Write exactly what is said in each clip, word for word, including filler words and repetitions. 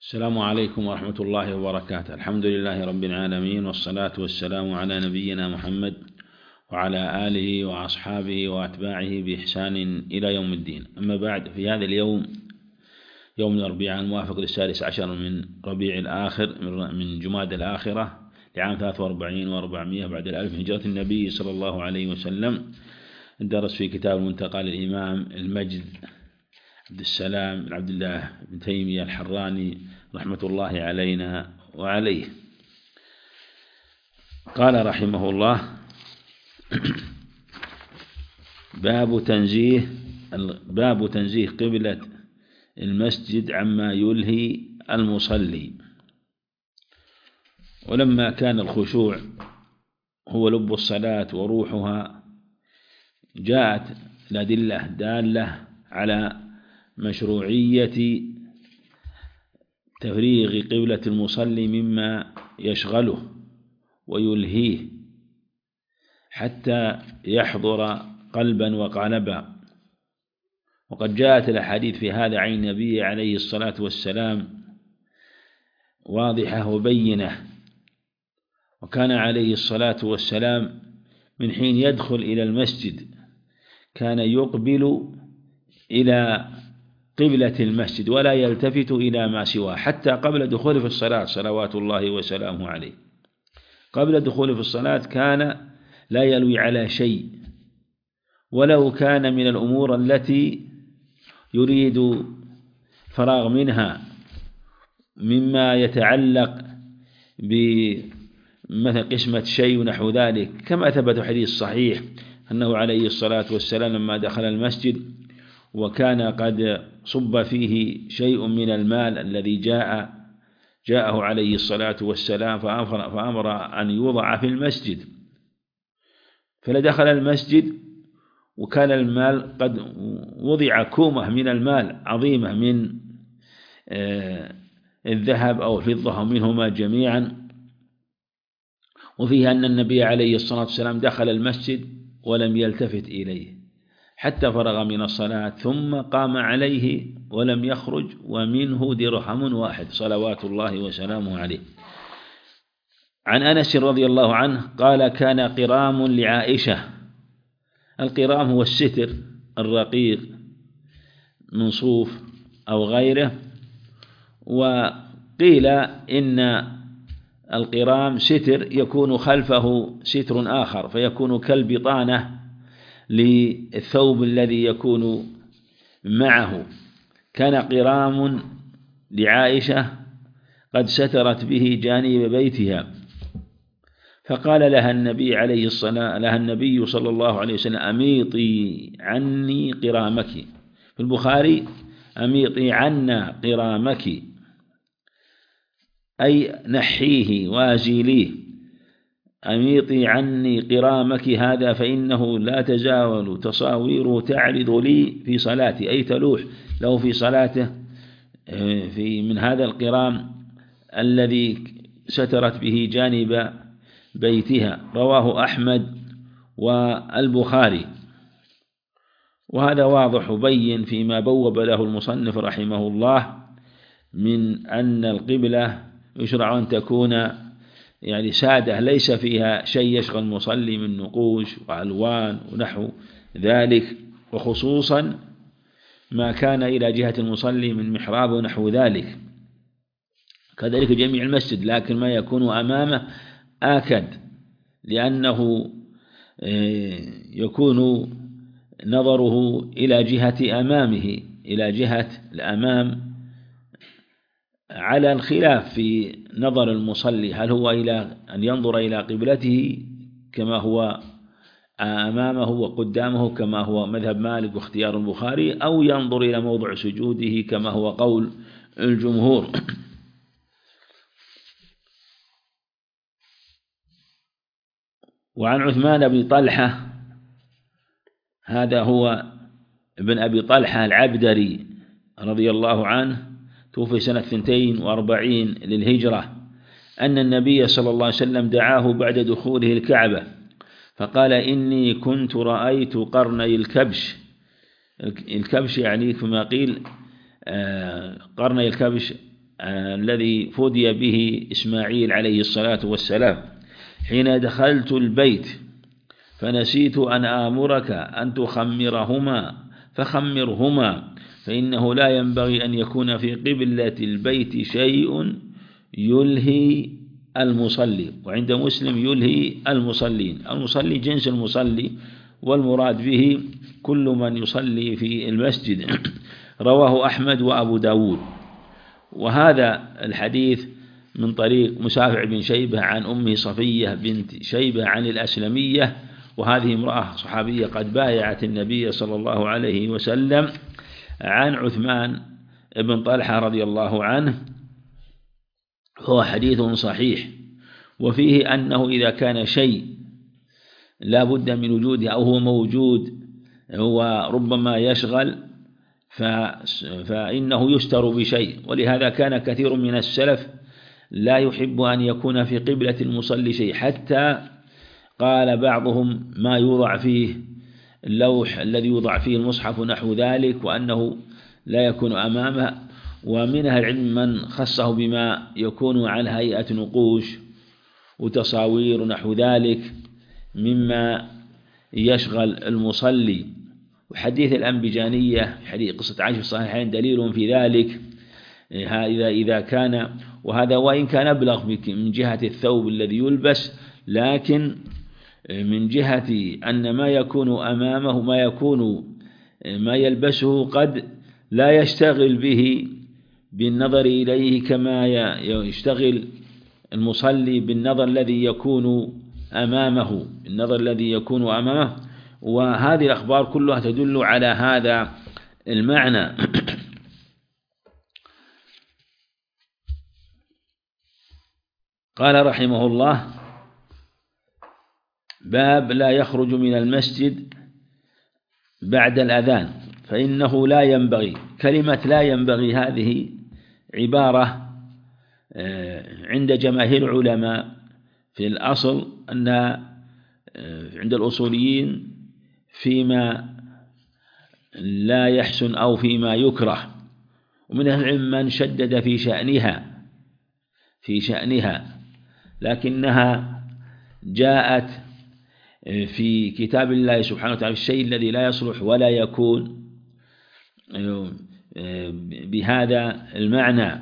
السلام عليكم ورحمة الله وبركاته. الحمد لله رب العالمين، والصلاة والسلام على نبينا محمد وعلى آله وأصحابه وأتباعه بإحسان إلى يوم الدين. أما بعد، في هذا اليوم يوم الأربعاء الموافق للسادس عشر من ربيع الآخر من جماد الآخرة لعام ثلاثة وأربعين وأربعمائة بعد الألف هجرة النبي صلى الله عليه وسلم، درس في كتاب المنتقى للإمام المجد عبد السلام بن عبد الله بن تيمية الحراني رحمة الله علينا وعليه. قال رحمه الله: باب تنزيه باب تنزيه قبلة المسجد عما يلهي المصلي. ولما كان الخشوع هو لب الصلاة وروحها، جاءت الأدلة دالة على مشروعية تفريغ قبلة المصلي مما يشغله ويلهيه حتى يحضر قلبا وقالبا. وقد جاءت الأحاديث في هذا عن النبي عليه الصلاة والسلام واضحة وبينة. وكان عليه الصلاة والسلام من حين يدخل إلى المسجد كان يقبل إلى قبلة المسجد ولا يلتفت إلى ما سواه، حتى قبل دخوله في الصلاة صلوات الله وسلامه عليه. قبل دخوله في الصلاة كان لا يلوي على شيء، ولو كان من الأمور التي يريد فراغ منها مما يتعلق بمثل قسمة شيء ونحو ذلك، كما ثبت حديث صحيح أنه عليه الصلاة والسلام لما دخل المسجد وكان قد صب فيه شيء من المال الذي جاء جاءه عليه الصلاة والسلام فأمر, فأمر أن يوضع في المسجد، فلدخل المسجد وكان المال قد وضع كومة من المال عظيمة من الذهب أو الفضة أو منهما جميعا، وفيها أن النبي عليه الصلاة والسلام دخل المسجد ولم يلتفت إليه حتى فرغ من الصلاة، ثم قام عليه ولم يخرج ومنه درهم واحد صلوات الله وسلامه عليه. عن أنس رضي الله عنه قال: كان قرام لعائشة. القرام هو الستر الرقيق من صوف أو غيره، وقيل إن القرام ستر يكون خلفه ستر آخر فيكون كالبطانة للثوب الذي يكون معه. كان قرام لعائشة قد سترت به جانب بيتها، فقال لها النبي عليه الصلاة لها النبي صلى الله عليه وسلم: أميطي عني قرامك. في البخاري: أميطي عنا قرامك، أي نحيه وازيليه. أميطي عني قرامك هذا فإنه لا تزاول تصاويره تعرض لي في صلاتي، أي تلوح له في صلاته في من هذا القرام الذي سترت به جانب بيتها. رواه أحمد والبخاري. وهذا واضح بين فيما بوب له المصنف رحمه الله من أن القبلة يشرع أن تكون يعني سادة ليس فيها شيء يشغل المصلي من نقوش وألوان ونحو ذلك، وخصوصا ما كان إلى جهة المصلي من محراب ونحو ذلك، كذلك جميع المسجد، لكن ما يكون أمامه آكد لأنه يكون نظره إلى جهة أمامه إلى جهة الأمام، على الخلاف في نظر المصلي، هل هو إلى أن ينظر إلى قبلته كما هو أمامه وقدامه كما هو مذهب مالك واختيار البخاري، أو ينظر إلى موضع سجوده كما هو قول الجمهور. وعن عثمان بن طلحة، هذا هو ابن أبي طلحة العبدري رضي الله عنه، توفي سنة اثنتين وأربعين للهجرة، أن النبي صلى الله عليه وسلم دعاه بعد دخوله الكعبة فقال: إني كنت رأيت قرني الكبش. الكبش يعني كما قيل قرني الكبش الذي فدي به إسماعيل عليه الصلاة والسلام: حين دخلت البيت فنسيت أن آمرك أن تخمرهما فخمرهما، فإنه لا ينبغي أن يكون في قبلة البيت شيء يلهي المصلي. وعند مسلم يلهي المصلين. المصلي جنس المصلي، والمراد به كل من يصلي في المسجد. رواه أحمد وأبو داود. وهذا الحديث من طريق مسافع بن شيبة عن أمه صفية بنت شيبة عن الأسلمية، وهذه امرأة صحابية قد بايعت النبي صلى الله عليه وسلم، عن عثمان بن طلحة رضي الله عنه. هو حديث صحيح، وفيه أنه إذا كان شيء لا بد من وجوده أو هو موجود وربما يشغل فإنه يستر بشيء. ولهذا كان كثير من السلف لا يحب أن يكون في قبلة المصلي شيء، حتى قال بعضهم ما يوضع فيه اللوح الذي يوضع فيه المصحف نحو ذلك، وأنه لا يكون أمامه. ومن أهل العلم من خصه بما يكون على هيئة نقوش وتصاوير نحو ذلك مما يشغل المصلي. وحديث الأنبجانية حديث قصة عائشة في الصحيحين دليل في ذلك، إذا إذا كان، وهذا وإن كان أبلغ من جهة الثوب الذي يلبس، لكن من جهة أن ما يكون أمامه ما يكون ما يلبسه قد لا يشتغل به بالنظر إليه كما يشتغل المصلي بالنظر الذي يكون أمامه النظر الذي يكون أمامه. وهذه الأخبار كلها تدل على هذا المعنى. قال رحمه الله: باب لا يخرج من المسجد بعد الأذان فإنه لا ينبغي. كلمة لا ينبغي هذه عبارة عند جماهير العلماء في الأصل أن عند الأصوليين فيما لا يحسن أو فيما يكره، ومن أهل العلم من شدد في شأنها في شأنها لكنها جاءت في كتاب الله سبحانه وتعالى الشيء الذي لا يصلح ولا يكون بهذا المعنى،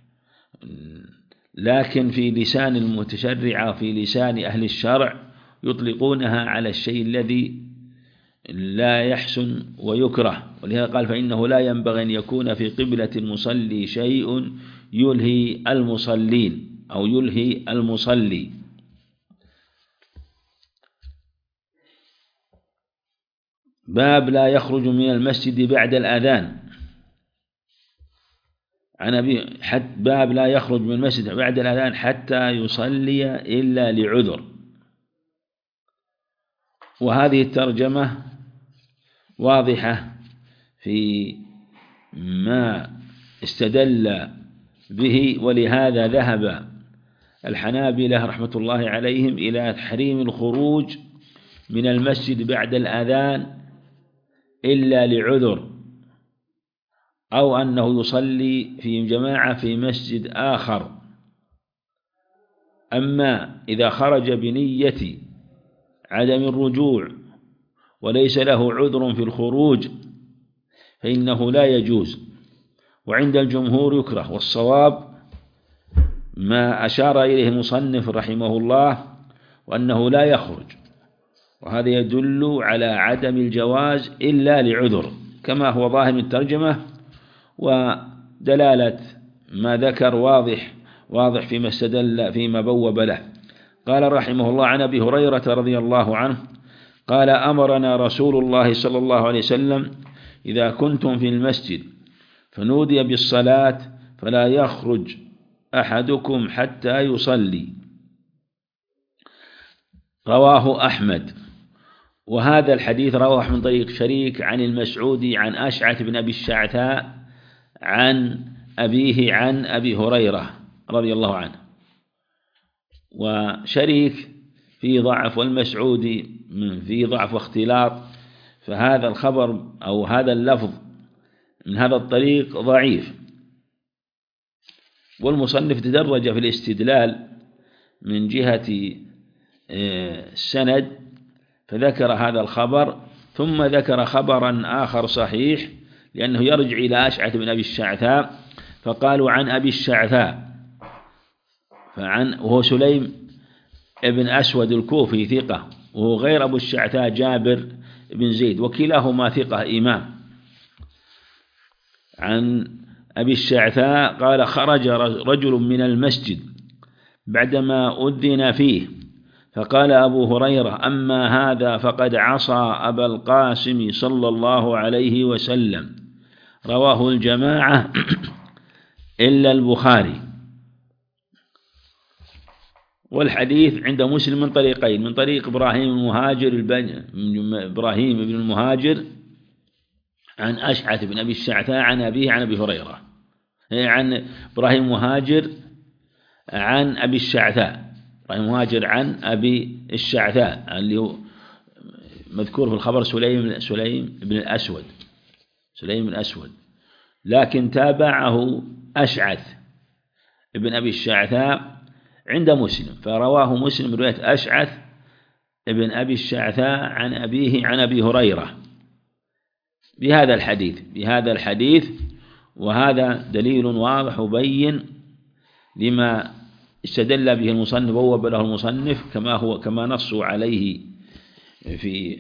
لكن في لسان المتشرع في لسان أهل الشرع يطلقونها على الشيء الذي لا يحسن ويكره. ولهذا قال: فإنه لا ينبغي أن يكون في قبلة المصلي شيء يلهي المصلين أو يلهي المصلي. باب لا يخرج من المسجد بعد الأذان. عن أبي باب لا يخرج من المسجد بعد الأذان حتى يصلي إلا لعذر. وهذه الترجمة واضحة في ما استدل به، ولهذا ذهب الحنابلة رحمة الله عليهم إلى تحريم الخروج من المسجد بعد الأذان إلا لعذر، أو أنه يصلي في جماعة في مسجد آخر. أما إذا خرج بنية عدم الرجوع وليس له عذر في الخروج فإنه لا يجوز، وعند الجمهور يكره. والصواب ما أشار إليه المصنف رحمه الله، وأنه لا يخرج، وهذا يدل على عدم الجواز إلا لعذر كما هو ظاهر من الترجمة، ودلالة ما ذكر واضح واضح فيما استدل فيما بوب له. قال رحمه الله: عن أبي هريرة رضي الله عنه قال: أمرنا رسول الله صلى الله عليه وسلم إذا كنتم في المسجد فنودي بالصلاة فلا يخرج أحدكم حتى يصلي. رواه أحمد. وهذا الحديث رواه من طريق شريك عن المسعودي عن أشعث بن أبي الشعثاء عن أبيه عن أبي هريرة رضي الله عنه. وشريك في ضعف والمسعودي في ضعف واختلاط، فهذا الخبر أو هذا اللفظ من هذا الطريق ضعيف. والمصنف تدرج في الاستدلال من جهة السند، فذكر هذا الخبر ثم ذكر خبرا آخر صحيح لأنه يرجع إلى أشعث بن أبي الشعثاء، فقالوا عن أبي الشعثاء، فعن وهو سليم ابن أسود الكوفي ثقة، وهو غير أبو الشعثاء جابر بن زيد، وكلاهما ثقة إمام. عن أبي الشعثاء قال: خرج رجل من المسجد بعدما أذن فيه فقال أبو هريرة: أما هذا فقد عصى أبا القاسم صلى الله عليه وسلم. رواه الجماعة إلا البخاري. والحديث عند مسلم من طريقين: من طريق إبراهيم المهاجر إبراهيم بن المهاجر عن أشعث بن أبي الشعثاء عن أبيه عن أبي هريرة، عن إبراهيم مهاجر عن أبي الشعثاء، إبراهيم مهاجر عن أبي الشعثاء اللي هو مذكور في الخبر سليم سليم بن الأسود سليم بن الأسود، لكن تابعه أشعث بن أبي الشعثاء عند مسلم، فرواه مسلم رواية أشعث بن أبي الشعثاء عن أبيه عن أبي هريرة بهذا الحديث بهذا الحديث وهذا دليل واضح وبين لما استدل به المصنف ووب له المصنف، كما هو كما نصوا عليه في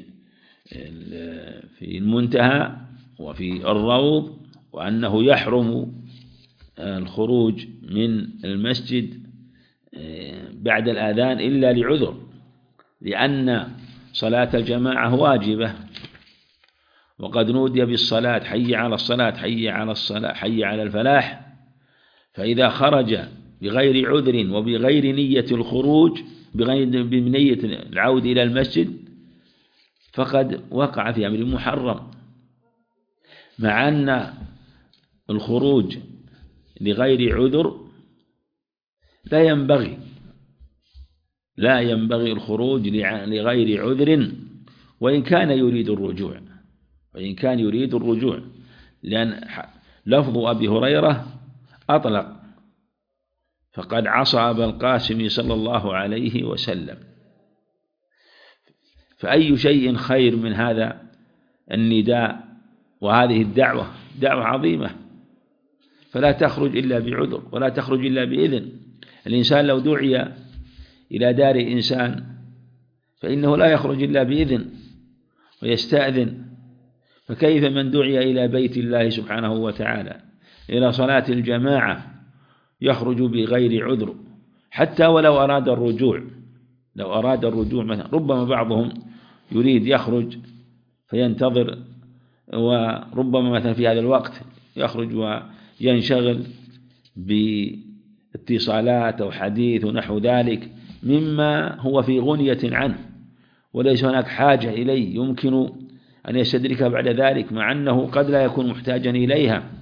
في المنتهى وفي الروض، وأنه يحرم الخروج من المسجد بعد الآذان إلا لعذر، لأن صلاة الجماعة واجبة، وقد نودي بالصلاة حي على الصلاة حي على الصلاة حي على الفلاح، فإذا خرج بغير عذر وبغير نية الخروج بغير بنية العود إلى المسجد فقد وقع في أمر محرم، مع أن الخروج لغير عذر لا ينبغي لا ينبغي الخروج لغير عذر وإن كان يريد الرجوع وإن كان يريد الرجوع لأن لفظ أبي هريرة أطلق: فقد عصى أبا القاسم صلى الله عليه وسلم. فأي شيء خير من هذا النداء وهذه الدعوة؟ دعوة عظيمة، فلا تخرج إلا بعذر ولا تخرج إلا بإذن. الإنسان لو دعي إلى دار إنسان فإنه لا يخرج إلا بإذن ويستأذن، فكيف من دعي إلى بيت الله سبحانه وتعالى إلى صلاة الجماعة يخرج بغير عذر؟ حتى ولو أراد الرجوع لو أراد الرجوع مثلا، ربما بعضهم يريد يخرج فينتظر، وربما مثلا في هذا الوقت يخرج وينشغل باتصالات أو حديث ونحو ذلك مما هو في غنية عنه وليس هناك حاجة إليه يمكن أن يستدركها بعد ذلك، مع أنه قد لا يكون محتاجا إليها،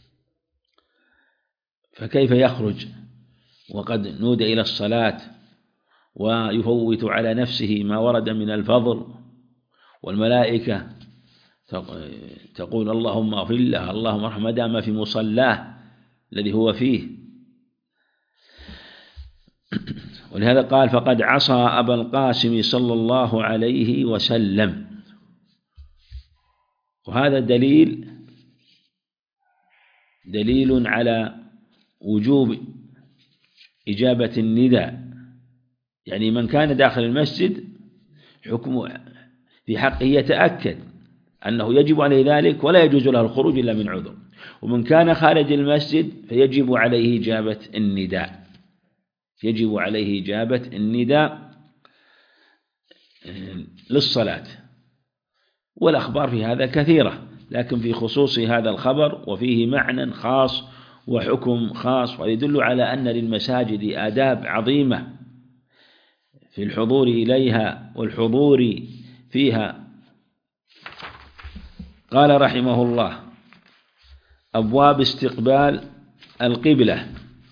فكيف يخرج وقد نودى إلى الصلاة ويفوت على نفسه ما ورد من الفضل، والملائكة تقول اللهم اغفر له اللهم ارحمه ما دام في مصلاه الذي هو فيه. ولهذا قال: فقد عصى أبا القاسم صلى الله عليه وسلم. وهذا دليل دليل على وجوب إجابة النداء، يعني من كان داخل المسجد حكم في حقه يتأكد أنه يجب عليه ذلك ولا يجوز له الخروج إلا من عذر، ومن كان خارج المسجد فيجب عليه إجابة النداء يجب عليه إجابة النداء للصلاة. والأخبار في هذا كثيرة، لكن في خصوص هذا الخبر وفيه معنى خاص وحكم خاص، ويدل على أن للمساجد آداب عظيمة في الحضور إليها والحضور فيها. قال رحمه الله: أبواب استقبال القبلة.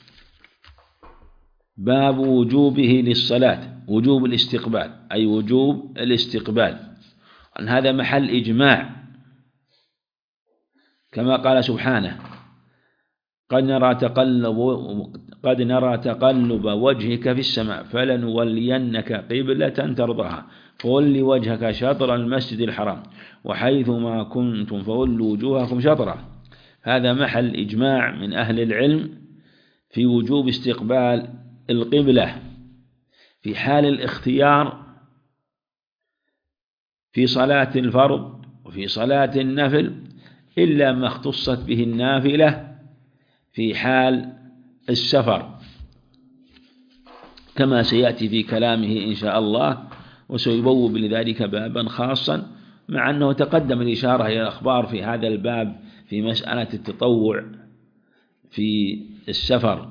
باب وجوبه للصلاة، وجوب الاستقبال أي وجوب الاستقبال، أن هذا محل إجماع، كما قال سبحانه: قد نرى تقلب قد نرى تقلب وجهك في السماء فلنولينك قبلة ترضاها فول وجهك شطر المسجد الحرام وحيثما كنتم فولوا وجوهكم شطره. هذا محل إجماع من أهل العلم في وجوب استقبال القبلة في حال الاختيار في صلاة الفرض وفي صلاة النفل، إلا ما اختصت به النافلة في حال السفر كما سيأتي في كلامه إن شاء الله، وسيبوب لذلك بابا خاصا، مع أنه تقدم الإشارة إلى الأخبار في هذا الباب في مسألة التطوع في السفر.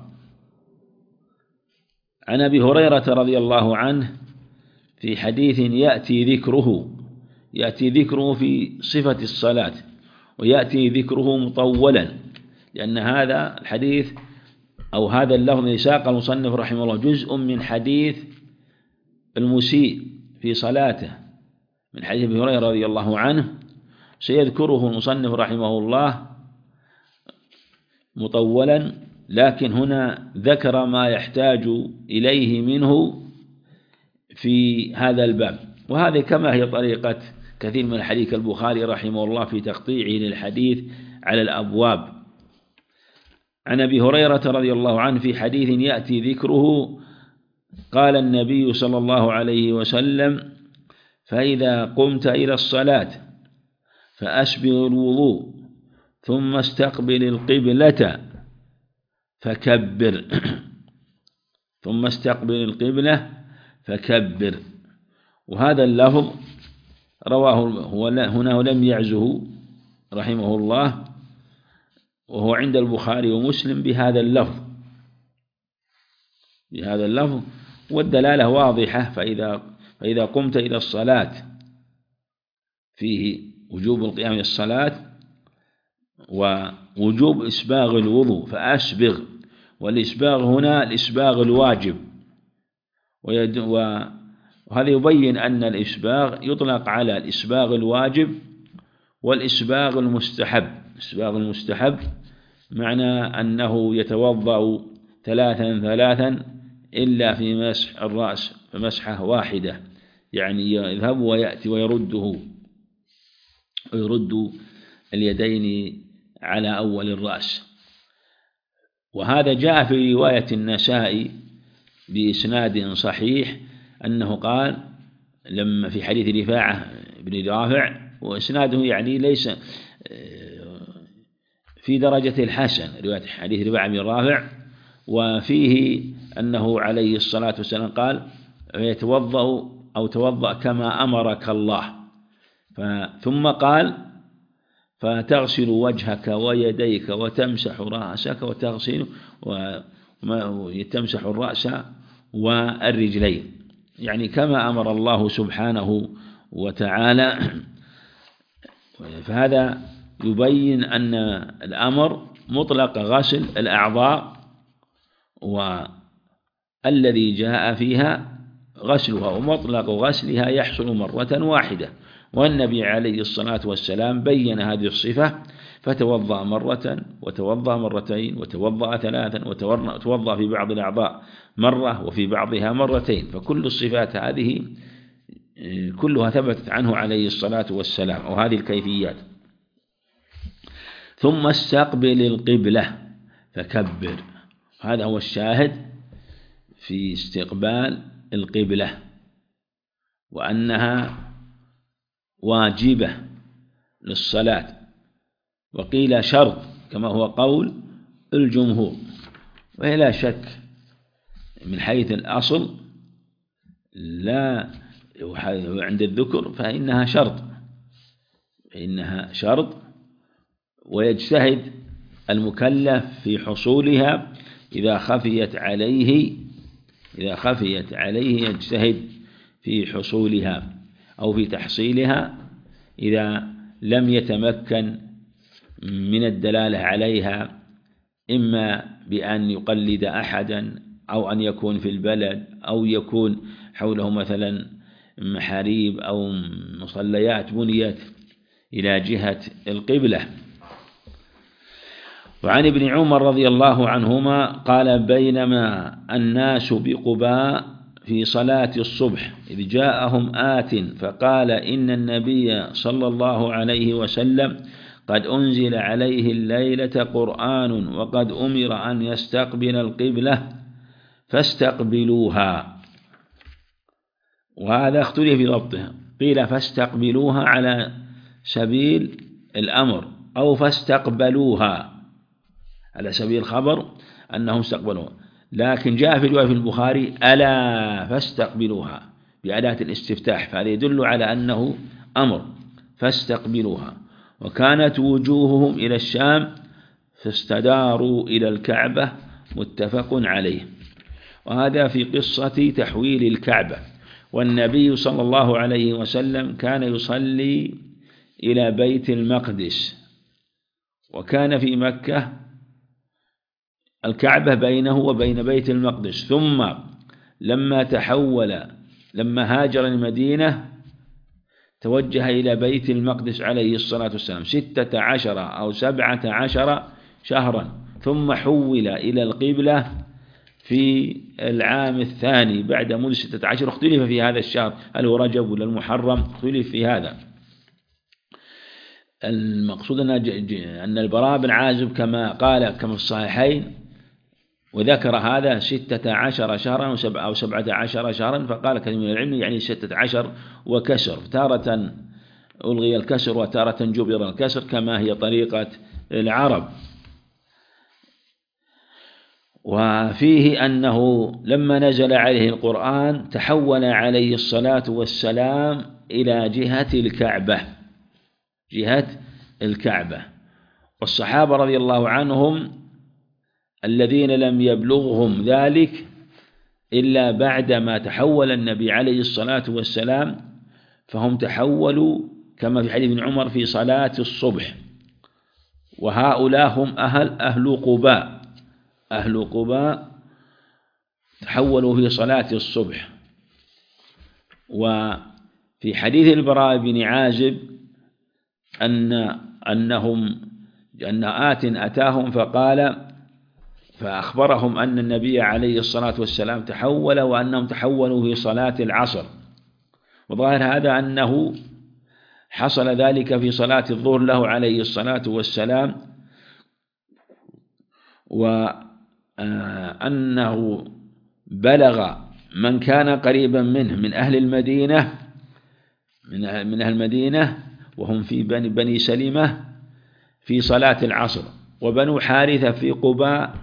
عن أبي هريرة رضي الله عنه في حديث يأتي ذكره يأتي ذكره في صفة الصلاة، ويأتي ذكره مطولا، لأن هذا الحديث أو هذا اللفظ الذي ساق المصنف رحمه الله جزء من حديث المسيء في صلاته من حديث أبي هريرة رضي الله عنه، سيذكره المصنف رحمه الله مطولا، لكن هنا ذكر ما يحتاج إليه منه في هذا الباب. وهذه كما هي طريقة كثير من حديث البخاري رحمه الله في تقطيعه للحديث على الأبواب. عن أبي هريرة رضي الله عنه في حديث يأتي ذكره قال النبي صلى الله عليه وسلم: فإذا قمت إلى الصلاة فأسبغ الوضوء ثم استقبل القبلة فكبر ثم استقبل القبلة فكبر. وهذا اللفظ رواه هو هنا ولم يعزه رحمه الله، وهو عند البخاري ومسلم بهذا اللفظ بهذا اللفظ والدلالة واضحة. فإذا فإذا قمت إلى الصلاة فيه وجوب القيام إلى الصلاة ووجوب إسباغ الوضوء، فأسبغ، والإسباغ هنا الإسباغ الواجب، وهذا يبين أن الإسباغ يطلق على الإسباغ الواجب والإسباغ المستحب. الإسباغ المستحب معنى أنه يتوضأ ثلاثا ثلاثا إلا في مسح الرأس فمسحة واحدة، يعني يذهب ويأتي ويرده ويرد اليدين على أول الرأس. وهذا جاء في رواية النسائي بإسناد صحيح أنه قال لما في حديث رفاعة بن رافع، وإسناده يعني ليس في درجة الحسن، رواية حديث رفاعة بن رافع، وفيه أنه عليه الصلاة والسلام قال: يتوضأ أو توضأ كما أمرك الله. ثم قال: فتغسل وجهك ويديك وتمسح رأسك وتغسل وتمسح الرأس والرجلين، يعني كما أمر الله سبحانه وتعالى. فهذا يبين أن الأمر مطلق غسل الأعضاء، والذي جاء فيها غسلها، ومطلق غسلها يحصل مرة واحدة. والنبي عليه الصلاة والسلام بين هذه الصفة، فتوضأ مرة وتوضأ مرتين وتوضأ ثلاثا وتوضأ في بعض الأعضاء مرة وفي بعضها مرتين، فكل الصفات هذه كلها ثبتت عنه عليه الصلاة والسلام، وهذه الكيفيات. ثم استقبل القبلة فكبر، هذا هو الشاهد في استقبال القبلة، وأنها واجبة للصلاة، وقيل شرط كما هو قول الجمهور. ولا شك من حيث الأصل لا عند الذكر فإنها شرط فإنها شرط ويجتهد المكلف في حصولها إذا خفيت عليه إذا خفيت عليه يجتهد في حصولها أو في تحصيلها إذا لم يتمكن من الدلالة عليها، إما بأن يقلد أحدا أو أن يكون في البلد أو يكون حوله مثلا محاريب أو مصليات بنيت إلى جهة القبلة. وعن ابن عمر رضي الله عنهما قال بينما الناس بقباء في صلاة الصبح إذ جاءهم آت فقال إن النبي صلى الله عليه وسلم قد أنزل عليه الليلة قرآن وقد أمر أن يستقبل القبلة فاستقبلوها. وهذا اختلف في ضبطها، قيل فاستقبلوها على سبيل الأمر أو فاستقبلوها على سبيل الخبر أنهم استقبلوها، لكن جاء في رواية في البخاري ألا فاستقبلوها بأداة الاستفتاح، فهذا يدل على أنه أمر فاستقبلوها. وكانت وجوههم إلى الشام فاستداروا إلى الكعبة متفق عليه. وهذا في قصة تحويل الكعبة. والنبي صلى الله عليه وسلم كان يصلي إلى بيت المقدس، وكان في مكة الكعبة بينه وبين بيت المقدس، ثم لما تحول لما هاجر المدينة توجه إلى بيت المقدس عليه الصلاة والسلام ستة عشر أو سبعة عشر شهرا، ثم حول إلى القبلة في العام الثاني بعد مدة ستة عشر. اختلف في هذا الشهر هل هو رجب ولا المحرم، اختلف في هذا. المقصود أن البراء بن عازب كما قال كما في الصحيحين وذكر هذا ستة عشر شهرا أو سبعة عشر شهرا، فقال كثير من العلم يعني ستة عشر وكسر، تارة ألغي الكسر وتارة جبر الكسر كما هي طريقة العرب. وفيه أنه لما نزل عليه القرآن تحول عليه الصلاة والسلام إلى جهة الكعبة جهة الكعبة والصحابة رضي الله عنهم الذين لم يبلغهم ذلك إلا بعدما تحول النبي عليه الصلاة والسلام فهم تحولوا كما في حديث ابن عمر في صلاة الصبح. وهؤلاء هم أهل أهل قباء أهل قباء تحولوا في صلاة الصبح. وفي حديث البراء بن عازب أن أنهم أن آت أتاهم فقال فأخبرهم أن النبي عليه الصلاة والسلام تحول وأنهم تحولوا في صلاة العصر. وظاهر هذا أنه حصل ذلك في صلاة الظهر له عليه الصلاة والسلام، وأنه بلغ من كان قريبا منه من أهل المدينة من أهل المدينة وهم في بني, بني سلمة في صلاة العصر، وبنو حارثة في قباء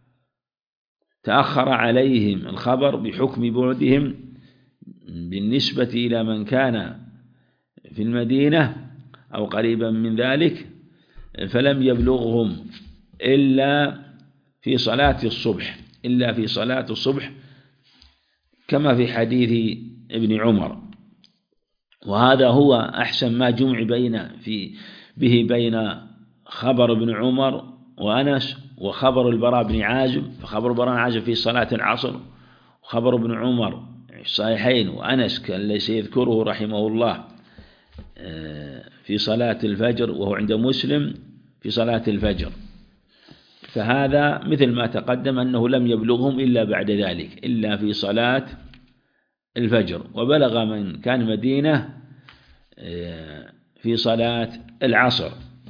تأخر عليهم الخبر بحكم بعدهم بالنسبة إلى من كان في المدينة أو قريبا من ذلك، فلم يبلغهم إلا في صلاة الصبح إلا في صلاة الصبح كما في حديث ابن عمر. وهذا هو أحسن ما جمع بين في به بين خبر ابن عمر وأنس وخبر البراء بن عازب. فخبر البراء بن عازب في صلاة العصر، وخبر ابن عمر الصحيحين وأنس الذي سيذكره رحمه الله في صلاة الفجر وهو عند مسلم في صلاة الفجر. فهذا مثل ما تقدم أنه لم يبلغهم إلا بعد ذلك إلا في صلاة الفجر، وبلغ من كان مدينة في صلاة العصر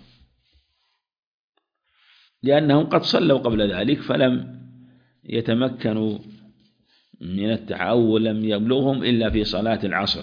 لأنهم قد صلوا قبل ذلك فلم يتمكنوا من التحول، لم يبلغهم إلا في صلاة العصر.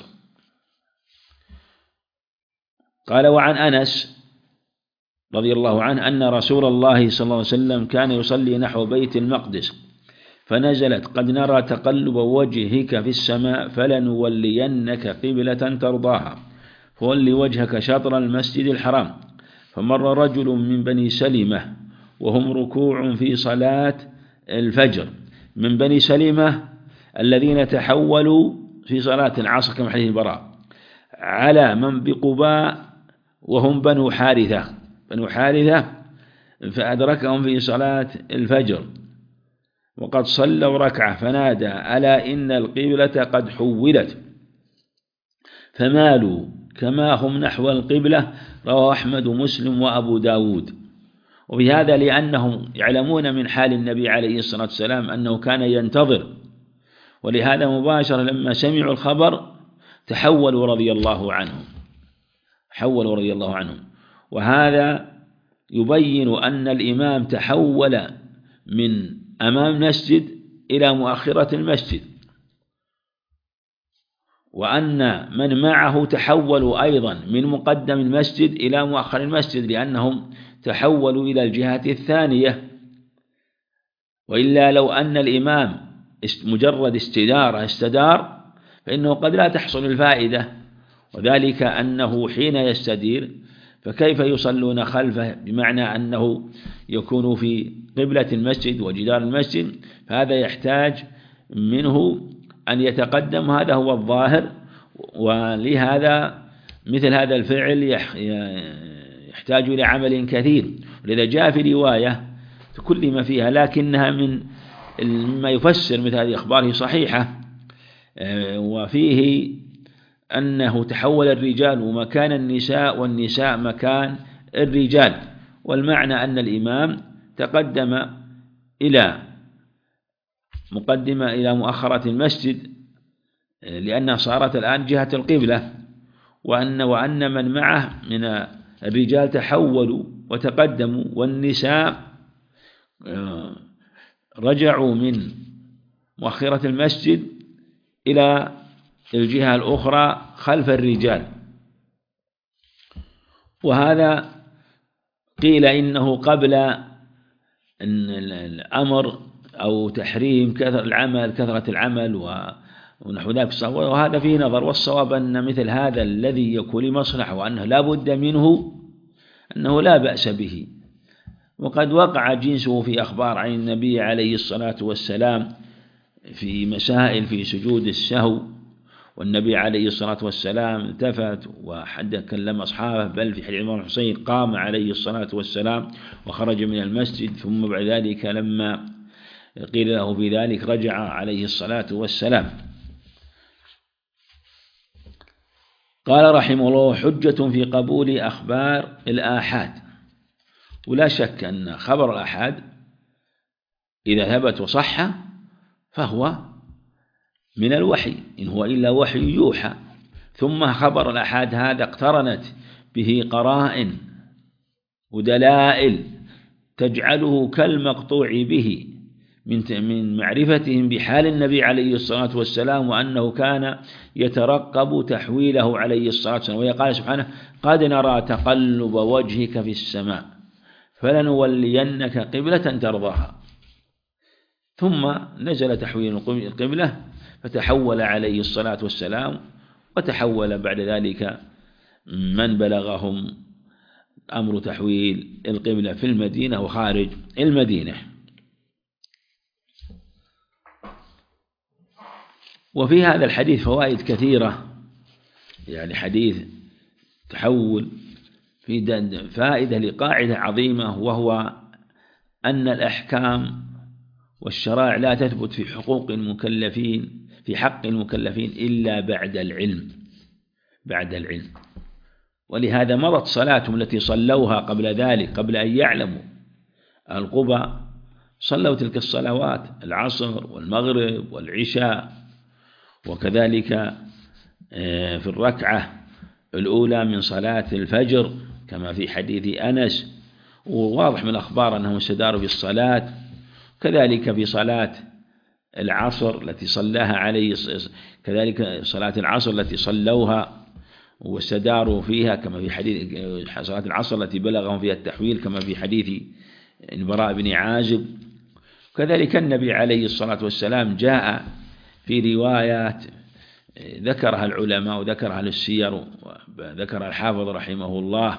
قال وعن أنس رضي الله عنه أن رسول الله صلى الله عليه وسلم كان يصلي نحو بيت المقدس فنزلت قد نرى تقلب وجهك في السماء فلنولينك قبلة ترضاها فول وجهك شطر المسجد الحرام. فمر رجل من بني سلمة وهم ركوع في صلاة الفجر من بني سلمة الذين تحولوا في صلاة العصر كما حديث البراء على من بقباء وهم بنو حارثة بنو حارثة فأدركهم في صلاة الفجر وقد صلوا ركعة فنادى ألا إن القبلة قد حولت فمالوا كما هم نحو القبلة. رواه أحمد ومسلم وأبو داود. وبهذا لأنهم يعلمون من حال النبي عليه الصلاة والسلام أنه كان ينتظر، ولهذا مباشرة لما سمعوا الخبر تحولوا رضي الله عنهم تحولوا رضي الله عنهم وهذا يبين أن الإمام تحول من أمام المسجد إلى مؤخرة المسجد، وأن من معه تحولوا أيضا من مقدم المسجد إلى مؤخر المسجد، لأنهم تحولوا إلى الجهة الثانية. وإلا لو أن الإمام مجرد استدارة استدار فإنه قد لا تحصل الفائدة، وذلك أنه حين يستدير فكيف يصلون خلفه، بمعنى أنه يكون في قبلة المسجد وجدار المسجد، فهذا يحتاج منه أن يتقدم، هذا هو الظاهر. ولهذا مثل هذا الفعل يحتاج إلى عمل كثير، ولذا جاء في رواية تكلم فيها لكنها من مما يفسر مثل هذه أخباره صحيحة، وفيه أنه تحول الرجال ومكان النساء والنساء مكان الرجال، والمعنى أن الإمام تقدم إلى مقدمة إلى مؤخرة المسجد لأنها صارت الآن جهة القبلة، وأن وأن من معه من الرجال تحولوا وتقدموا، والنساء رجعوا من مؤخرة المسجد إلى الجهة الأخرى خلف الرجال. وهذا قيل إنه قبل الأمر أو تحريم كثرة العمل كثرة العمل ونحو ذلك، وهذا فيه نظر. والصواب أن مثل هذا الذي يكون لمصلحة وأنه لا بد منه أنه لا بأس به. وقد وقع جنسه في أخبار عن النبي عليه الصلاة والسلام في مسائل في سجود السهو، والنبي عليه الصلاة والسلام التفت وحد كلم أصحابه، بل في حديث عمران الحسين قام عليه الصلاة والسلام وخرج من المسجد، ثم بعد ذلك لما قيل له في ذلك رجع عليه الصلاة والسلام. قال رحمه الله: حجة في قبول أخبار الآحاد. ولا شك أن خبر الآحاد إذا ثبت وصح فهو من الوحي، إن هو إلا وحي يوحى. ثم خبر الآحاد هذا اقترنت به قرائن ودلائل تجعله كالمقطوع به من من معرفتهم بحال النبي عليه الصلاة والسلام، وأنه كان يترقب تحويله عليه الصلاة والسلام. ويقال سبحانه: قد نرى تقلب وجهك في السماء فلنولينك قبلة ترضاها. ثم نزل تحويل القبلة فتحول عليه الصلاة والسلام، وتحول بعد ذلك من بلغهم أمر تحويل القبلة في المدينة وخارج المدينة. وفي هذا الحديث فوائد كثيرة، يعني حديث تحول في فائدة لقاعدة عظيمة، وهو أن الأحكام والشرائع لا تثبت في حقوق المكلفين في حق المكلفين إلا بعد العلم بعد العلم ولهذا مضت صلاتهم التي صلوها قبل ذلك، قبل أن يعلموا القبى، صلوا تلك الصلوات: العصر والمغرب والعشاء، وكذلك في الركعة الأولى من صلاة الفجر كما في حديث أنس، وواضح من الأخبار أنهم استداروا في الصلاة. كذلك في صلاة العصر التي صلاها عليه كذلك صلاة العصر التي صلوها واستداروا فيها كما في حديث صلاة العصر التي بلغهم فيها التحويل كما في حديث البراء بن عازب. كذلك النبي عليه الصلاة والسلام جاء في روايات ذكرها العلماء وذكرها السير وذكر الحافظ رحمه الله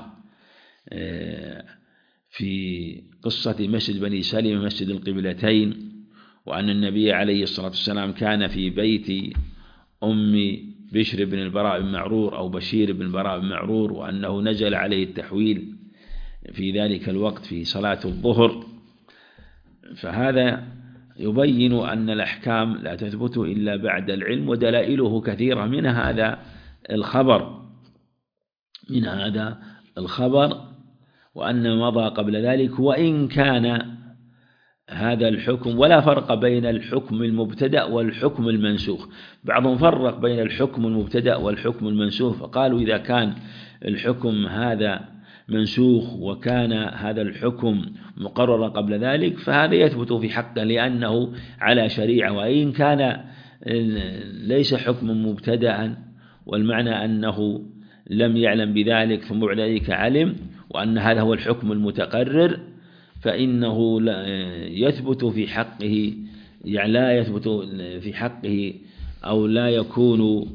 في قصة مسجد بني سلمة مسجد القبلتين، وأن النبي عليه الصلاة والسلام كان في بيت أم بشر بن البراء بن معرور أو بشير بن البراء بن معرور، وأنه نزل عليه التحويل في ذلك الوقت في صلاة الظهر. فهذا يبين أن الأحكام لا تثبت إلا بعد العلم، ودلائله كثيرة، من هذا الخبر من هذا الخبر وأن مضى قبل ذلك، وإن كان هذا الحكم، ولا فرق بين الحكم المبتدأ والحكم المنسوخ. بعضهم فرق بين الحكم المبتدأ والحكم المنسوخ، فقالوا إذا كان الحكم هذا منسوخ وكان هذا الحكم مقررا قبل ذلك فهذا يثبت في حقه لأنه على شريعة، وإن كان ليس حكم مبتدأ والمعنى أنه لم يعلم بذلك ثم بعد ذلك علم وأن هذا هو الحكم المتقرر، فإنه يثبت في حقه، يعني لا يثبت في حقه أو لا يكون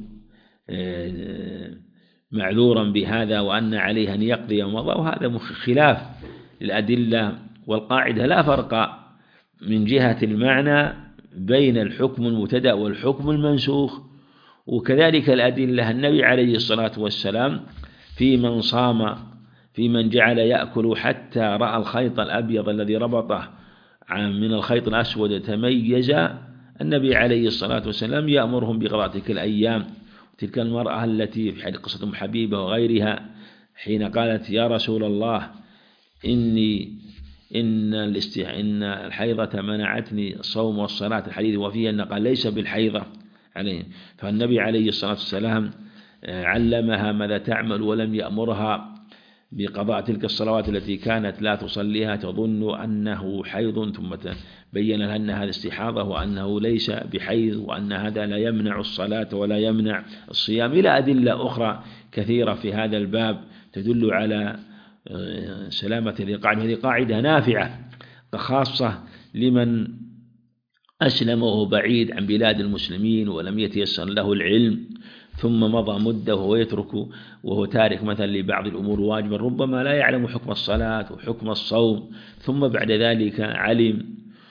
معذورا بهذا وأن عليه أن يقضي ومضى. وهذا خلاف الأدلة، والقاعدة لا فرق من جهة المعنى بين الحكم المبتدأ والحكم المنسوخ. وكذلك الأدلة، النبي عليه الصلاة والسلام في من صام، في من جعل يأكل حتى رأى الخيط الأبيض الذي ربطه من الخيط الأسود تميز، النبي عليه الصلاة والسلام يأمرهم بقضاء تلك الأيام. تلك المرأة التي في قصة أم حبيبة وغيرها حين قالت يا رسول الله إني إن إن الحيضة منعتني الصوم والصلاة، الحديث وفيه أن قال ليس بالحيضة عليه، فالنبي عليه الصلاة والسلام علمها ماذا تعمل ولم يأمرها بقضاء تلك الصلوات التي كانت لا تصليها تظن أنه حيض، ثم بين لها أن هذا استحاضة وأنه ليس بحيض وأن هذا لا يمنع الصلاة ولا يمنع الصيام، إلى أدلة أخرى كثيرة في هذا الباب تدل على سلامة هذه القاعدة. هذه قاعدة نافعة خاصة لمن أسلم وهو بعيد عن بلاد المسلمين ولم يتيسر له العلم ثم مضى مدة وهو يترك وهو تارك مثلا لبعض الأمور واجبا، ربما لا يعلم حكم الصلاة وحكم الصوم ثم بعد ذلك علم.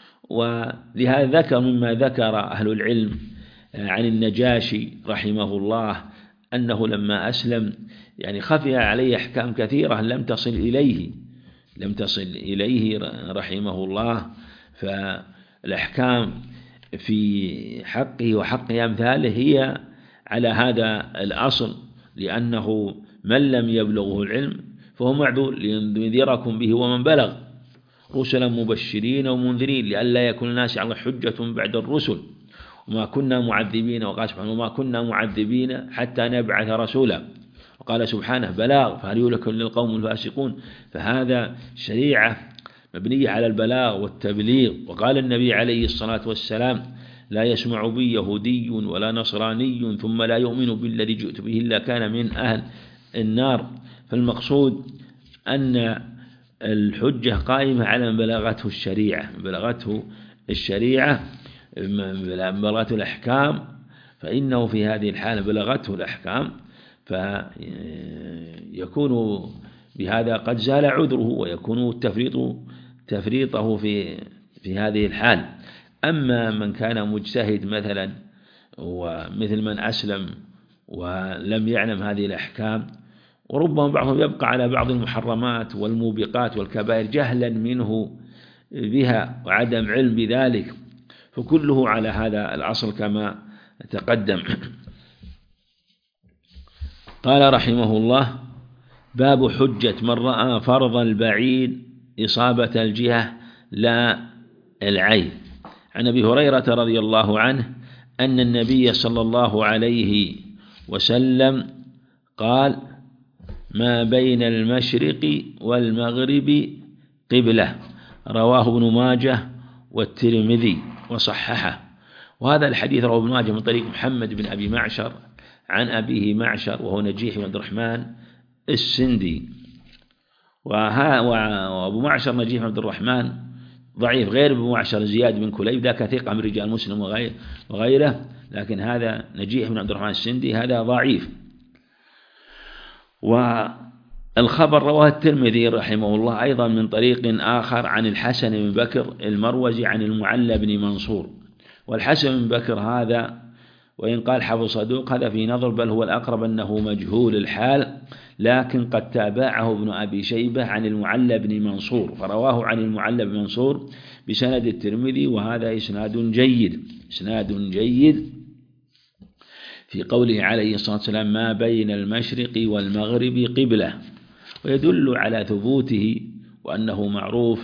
ولهذا ذكر مما ذكر أهل العلم عن النجاشي رحمه الله أنه لما أسلم يعني خفي عليه أحكام كثيرة لم تصل إليه لم تصل إليه رحمه الله، فالأحكام في حقه وحق أمثاله هي على هذا الأصل، لأنه من لم يبلغه العلم فهو معذور، لينذركم به ومن بلغ رسلا مبشرين ومنذرين لئلا يكون الناس على حجة بعد الرسل وما كنا معذبين، وقال سبحانه وما كنا معذبين حتى نبعث رسولا، وقال سبحانه بلاغ فهل يهلك للقوم الفاسقون. فهذا شريعة مبنية على البلاغ والتبليغ. وقال النبي عليه الصلاة والسلام لا يسمع بي يهودي ولا نصراني ثم لا يؤمن بالذي جئت به إلا كان من أهل النار. فالمقصود أن الحجة قائمة على من بلغته الشريعة بلغته الشريعة بلغته الأحكام، فإنه في هذه الحالة بلغته الأحكام فيكون بهذا قد زال عذره ويكون التفريط تفريطه في في هذه الحال. أما من كان مجتهد مثلا ومثل من أسلم ولم يعلم هذه الأحكام، وربما بعضهم يبقى على بعض المحرمات والموبقات والكبائر جهلا منه بها وعدم علم بذلك، فكله على هذا الأصل كما تقدم. قال رحمه الله باب حجة من رأى فرض البعيد إصابة الجهة لا العين. عن أبي هريرة رضي الله عنه أن النبي صلى الله عليه وسلم قال ما بين المشرق والمغرب قبلة، رواه ابن ماجه والترمذي وصححه. وهذا الحديث رواه ابن ماجه من طريق محمد بن أبي معشر عن أبيه معشر وهو نجيح بن عبد الرحمن السندي، وأبو معشر نجيح بن عبد الرحمن ضعيف، غير أبو معشر زياد بن كليب ذاك ثقة من رجال مسلم وغيره، لكن هذا نجيح بن عبد الرحمن السندي هذا ضعيف. والخبر رواه الترمذي رحمه الله أيضا من طريق آخر عن الحسن بن بكر المروزي عن المعلى بن منصور. والحسن بن بكر هذا وإن قال حافظ صدوق هذا في نظر، بل هو الأقرب أنه مجهول الحال، لكن قد تابعه ابن أبي شيبة عن المعلى بن منصور فرواه عن المعلى بن منصور بسند الترمذي، وهذا إسناد جيد إسناد جيد في قوله عليه الصلاة والسلام ما بين المشرق والمغرب قبلة. ويدل على ثبوته وأنه معروف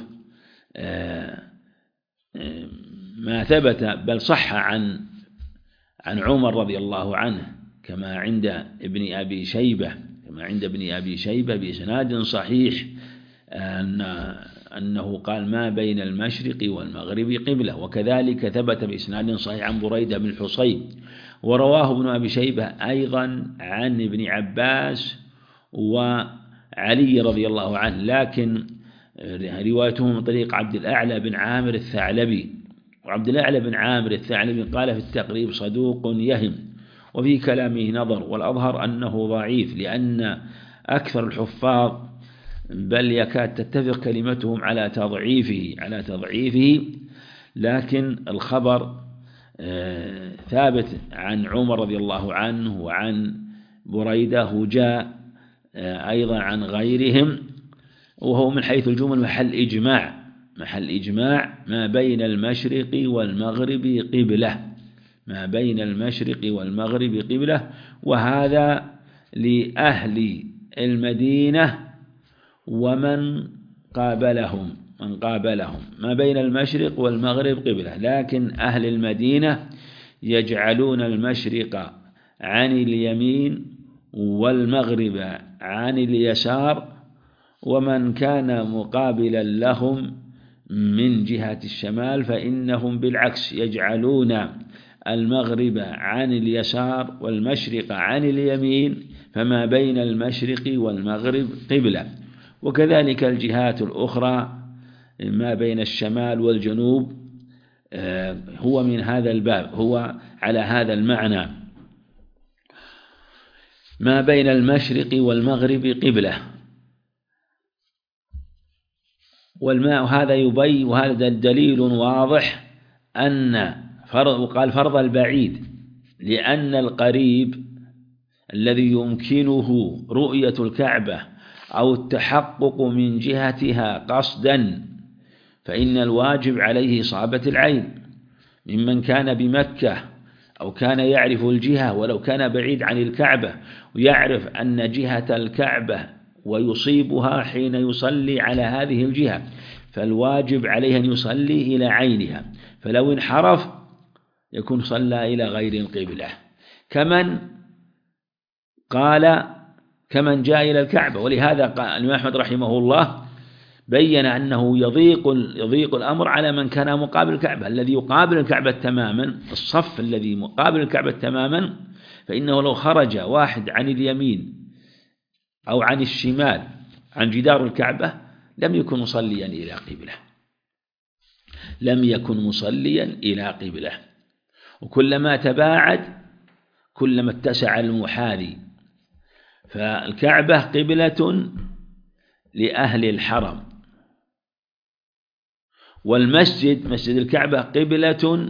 ما ثبت، بل صح عن عن عمر رضي الله عنه كما عند ابن أبي شيبة كما عند ابن أبي شيبة بإسناد صحيح أن أنه قال: ما بين المشرق والمغرب قبلة. وكذلك ثبت بإسناد صحيح عن بريدة بن الحصيب. ورواه ابن أبي شيبة أيضا عن ابن عباس وعلي رضي الله عنه، لكن روايته من طريق عبد الأعلى بن عامر الثعلبي. وعبد الأعلى بن عامر الثعلبي قال في التقريب: صدوق يهم، وفي كلامه نظر، والأظهر أنه ضعيف، لأن أكثر الحفاظ بل يكاد تتفق كلمتهم على تضعيفه على تضعيفه لكن الخبر ثابت عن عمر رضي الله عنه وعن بريدة، وجاء أيضا عن غيرهم، وهو من حيث الجمل محل إجماع محل إجماع ما بين المشرق والمغرب قبلة ما بين المشرق والمغرب قبلة. وهذا لأهل المدينة ومن قابلهم من قابلهم ما بين المشرق والمغرب قبلة، لكن أهل المدينة يجعلون المشرق عن اليمين والمغرب عن اليسار، ومن كان مقابلا لهم من جهة الشمال فإنهم بالعكس يجعلون المغرب عن اليسار والمشرق عن اليمين، فما بين المشرق والمغرب قبلة. وكذلك الجهات الأخرى ما بين الشمال والجنوب هو من هذا الباب، هو على هذا المعنى، ما بين المشرق والمغرب قبلة. والماء هذا يبين، وهذا دليل واضح أن فرض، وقال فرض البعيد، لأن القريب الذي يمكنه رؤية الكعبة أو التحقق من جهتها قصدا، فإن الواجب عليه إصابة العين، ممن كان بمكة أو كان يعرف الجهة ولو كان بعيد عن الكعبة، ويعرف أن جهة الكعبة ويصيبها حين يصلي على هذه الجهة، فالواجب عليه أن يصلي إلى عينها، فلو انحرف يكون صلى إلى غير القبلة، كمن قال كمن جاء إلى الكعبة. ولهذا قال الإمام أحمد رحمه الله بين أنه يضيق يضيق الأمر على من كان مقابل الكعبة، الذي يقابل الكعبة تماما، الصف الذي مقابل الكعبة تماما، فإنه لو خرج واحد عن اليمين أو عن الشمال عن جدار الكعبة لم يكن مصليا إلى قبلة لم يكن مصليا إلى قبلة وكلما تباعد كلما اتسع المحاذي. فالكعبة قبلة لأهل الحرم، والمسجد مسجد الكعبة قبلة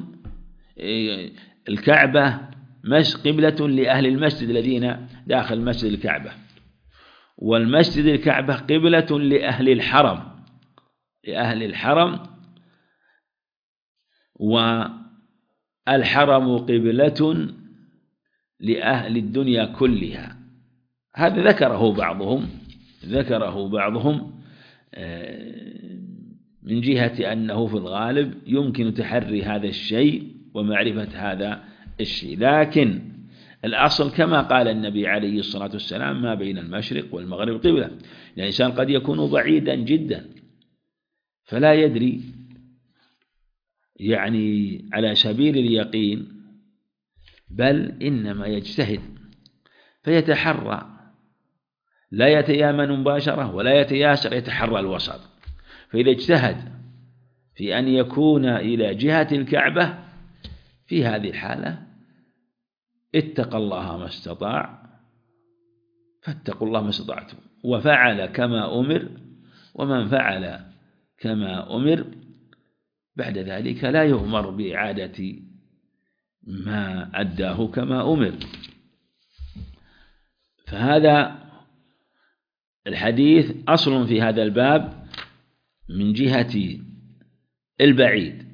الكعبة قبلة لأهل المسجد الذين داخل مسجد الكعبة، والمسجد الكعبة قبلة لأهل الحرم لأهل الحرم والحرم قبلة لأهل الدنيا كلها. هذا ذكره بعضهم ذكره بعضهم من جهة أنه في الغالب يمكن تحري هذا الشيء ومعرفة هذا الشيء، لكن الأصل كما قال النبي عليه الصلاة والسلام: ما بين المشرق والمغرب قبلة. يعني الإنسان قد يكون بعيدا جدا فلا يدري، يعني على سبيل اليقين، بل إنما يجتهد فيتحرى، لا يتيامن مباشرة ولا يتياسر، يتحرى الوسط. فإذا اجتهد في أن يكون إلى جهة الكعبة في هذه الحالة اتقى الله ما استطاع، فاتقوا الله ما استطعتم، وفعل كما أمر. ومن فعل كما أمر بعد ذلك لا يؤمر بإعادة ما أداه كما أمر. فهذا الحديث أصل في هذا الباب من جهة البعيد،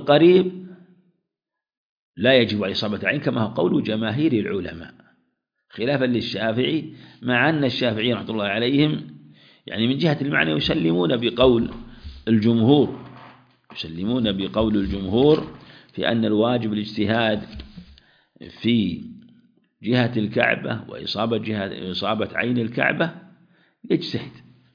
والقريب لا يجب على إصابة العين كما هو قول جماهير العلماء، خلافا للشافعي، مع أن الشافعي رحمة الله عليهم يعني من جهة المعنى يسلمون بقول الجمهور يسلمون بقول الجمهور في أن الواجب الاجتهاد في جهة الكعبة وإصابة جهة إصابة عين الكعبة يجتهد.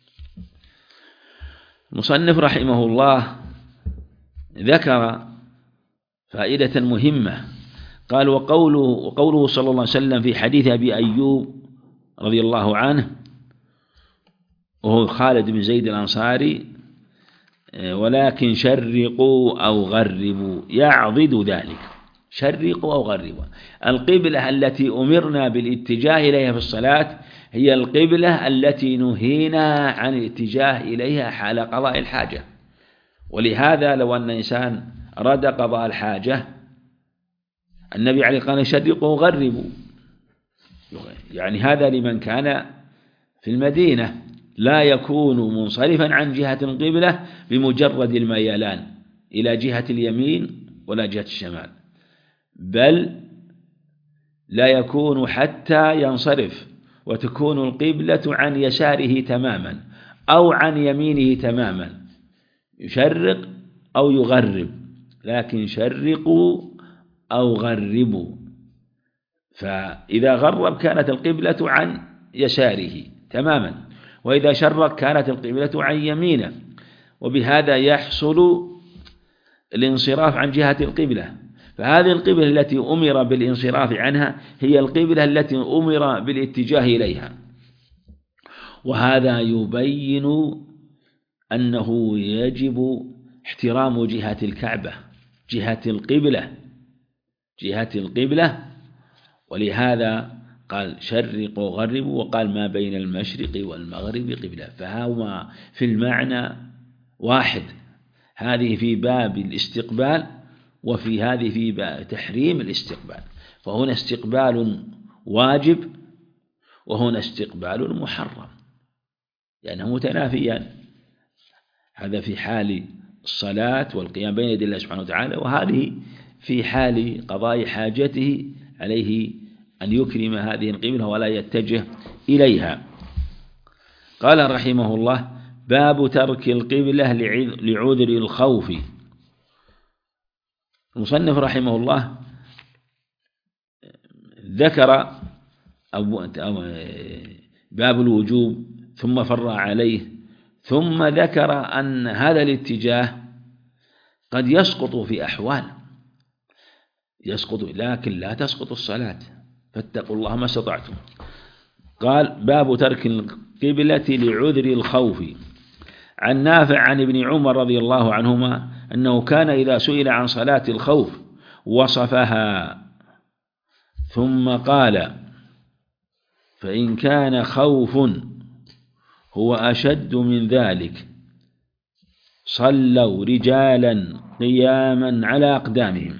المصنف رحمه الله ذكر فائدة مهمة، قال وقوله, وقوله صلى الله عليه وسلم في حديث أبي أيوب رضي الله عنه وهو خالد بن زيد الأنصاري: ولكن شرقوا أو غربوا، يعضد ذلك. شرقوا أو غربوا، القبلة التي أمرنا بالاتجاه إليها في الصلاة هي القبلة التي نهينا عن الاتجاه إليها حال قضاء الحاجة. ولهذا لو أن إنسان أراد قضاء الحاجة النبي عليه قال شرقوا وغربوا، يعني هذا لمن كان في المدينة لا يكون منصرفا عن جهة القبلة بمجرد الميلان إلى جهة اليمين ولا جهة الشمال، بل لا يكون حتى ينصرف وتكون القبلة عن يساره تماما أو عن يمينه تماما، يشرق أو يغرب، لكن شرقوا أو غربوا. فإذا غرب كانت القبلة عن يساره تماما، وإذا شرق كانت القبلة عن يمينه، وبهذا يحصل الانصراف عن جهة القبلة. فهذه القبلة التي أمر بالانصراف عنها هي القبلة التي أمر بالاتجاه إليها، وهذا يبين أنه يجب احترام جهة الكعبة، جهة القبلة جهة القبلة ولهذا قال شرقوا وغربوا، وقال ما بين المشرق والمغرب قبلة، فهما في المعنى واحد. هذه في باب الاستقبال وفي هذه في باب تحريم الاستقبال، فهنا استقبال واجب وهنا استقبال محرم، لأنه متنافيان، هذا في حال الصلاة والقيام بين يدي الله سبحانه وتعالى، وهذه في حال قضاء حاجته عليه أن يكرم هذه القبلة ولا يتجه إليها. قال رحمه الله: باب ترك القبلة لعذر الخوف. المصنف رحمه الله ذكر باب الوجوب ثم فر عليه، ثم ذكر أن هذا الاتجاه قد يسقط في أحوال، يسقط لكن لا تسقط الصلاة، فاتقوا الله ما استطعتم. قال: باب ترك القبلة لعذر الخوف. عن نافع عن ابن عمر رضي الله عنهما أنه كان إذا سئل عن صلاة الخوف وصفها ثم قال: فإن كان خوف هو أشد من ذلك صلوا رجالا قياما على أقدامهم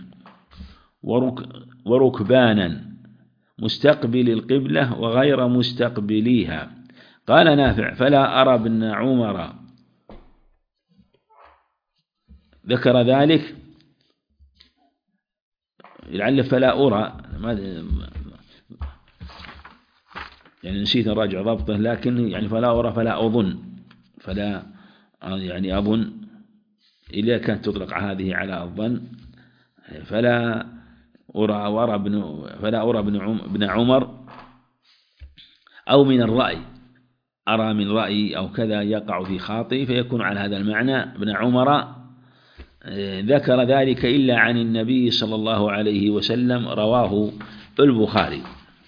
وركبانا مستقبل القبلة وغير مستقبليها. قال نافع: فلا أرى ابن عمر ذكر ذلك، لعل فلا أرى يعني نسيت أراجع ضبطه، لكن يعني فلا أرى فلا أظن فلا يعني أظن إذا كانت تطلق هذه على الظن، فلا أرى أرى ابن فلا أرى ابن عمر أو من الرأي، أرى من رأي أو كذا يقع في خاطئ فيكون على هذا المعنى. ابن عمر ذكر ذلك إلا عن النبي صلى الله عليه وسلم، رواه البخاري.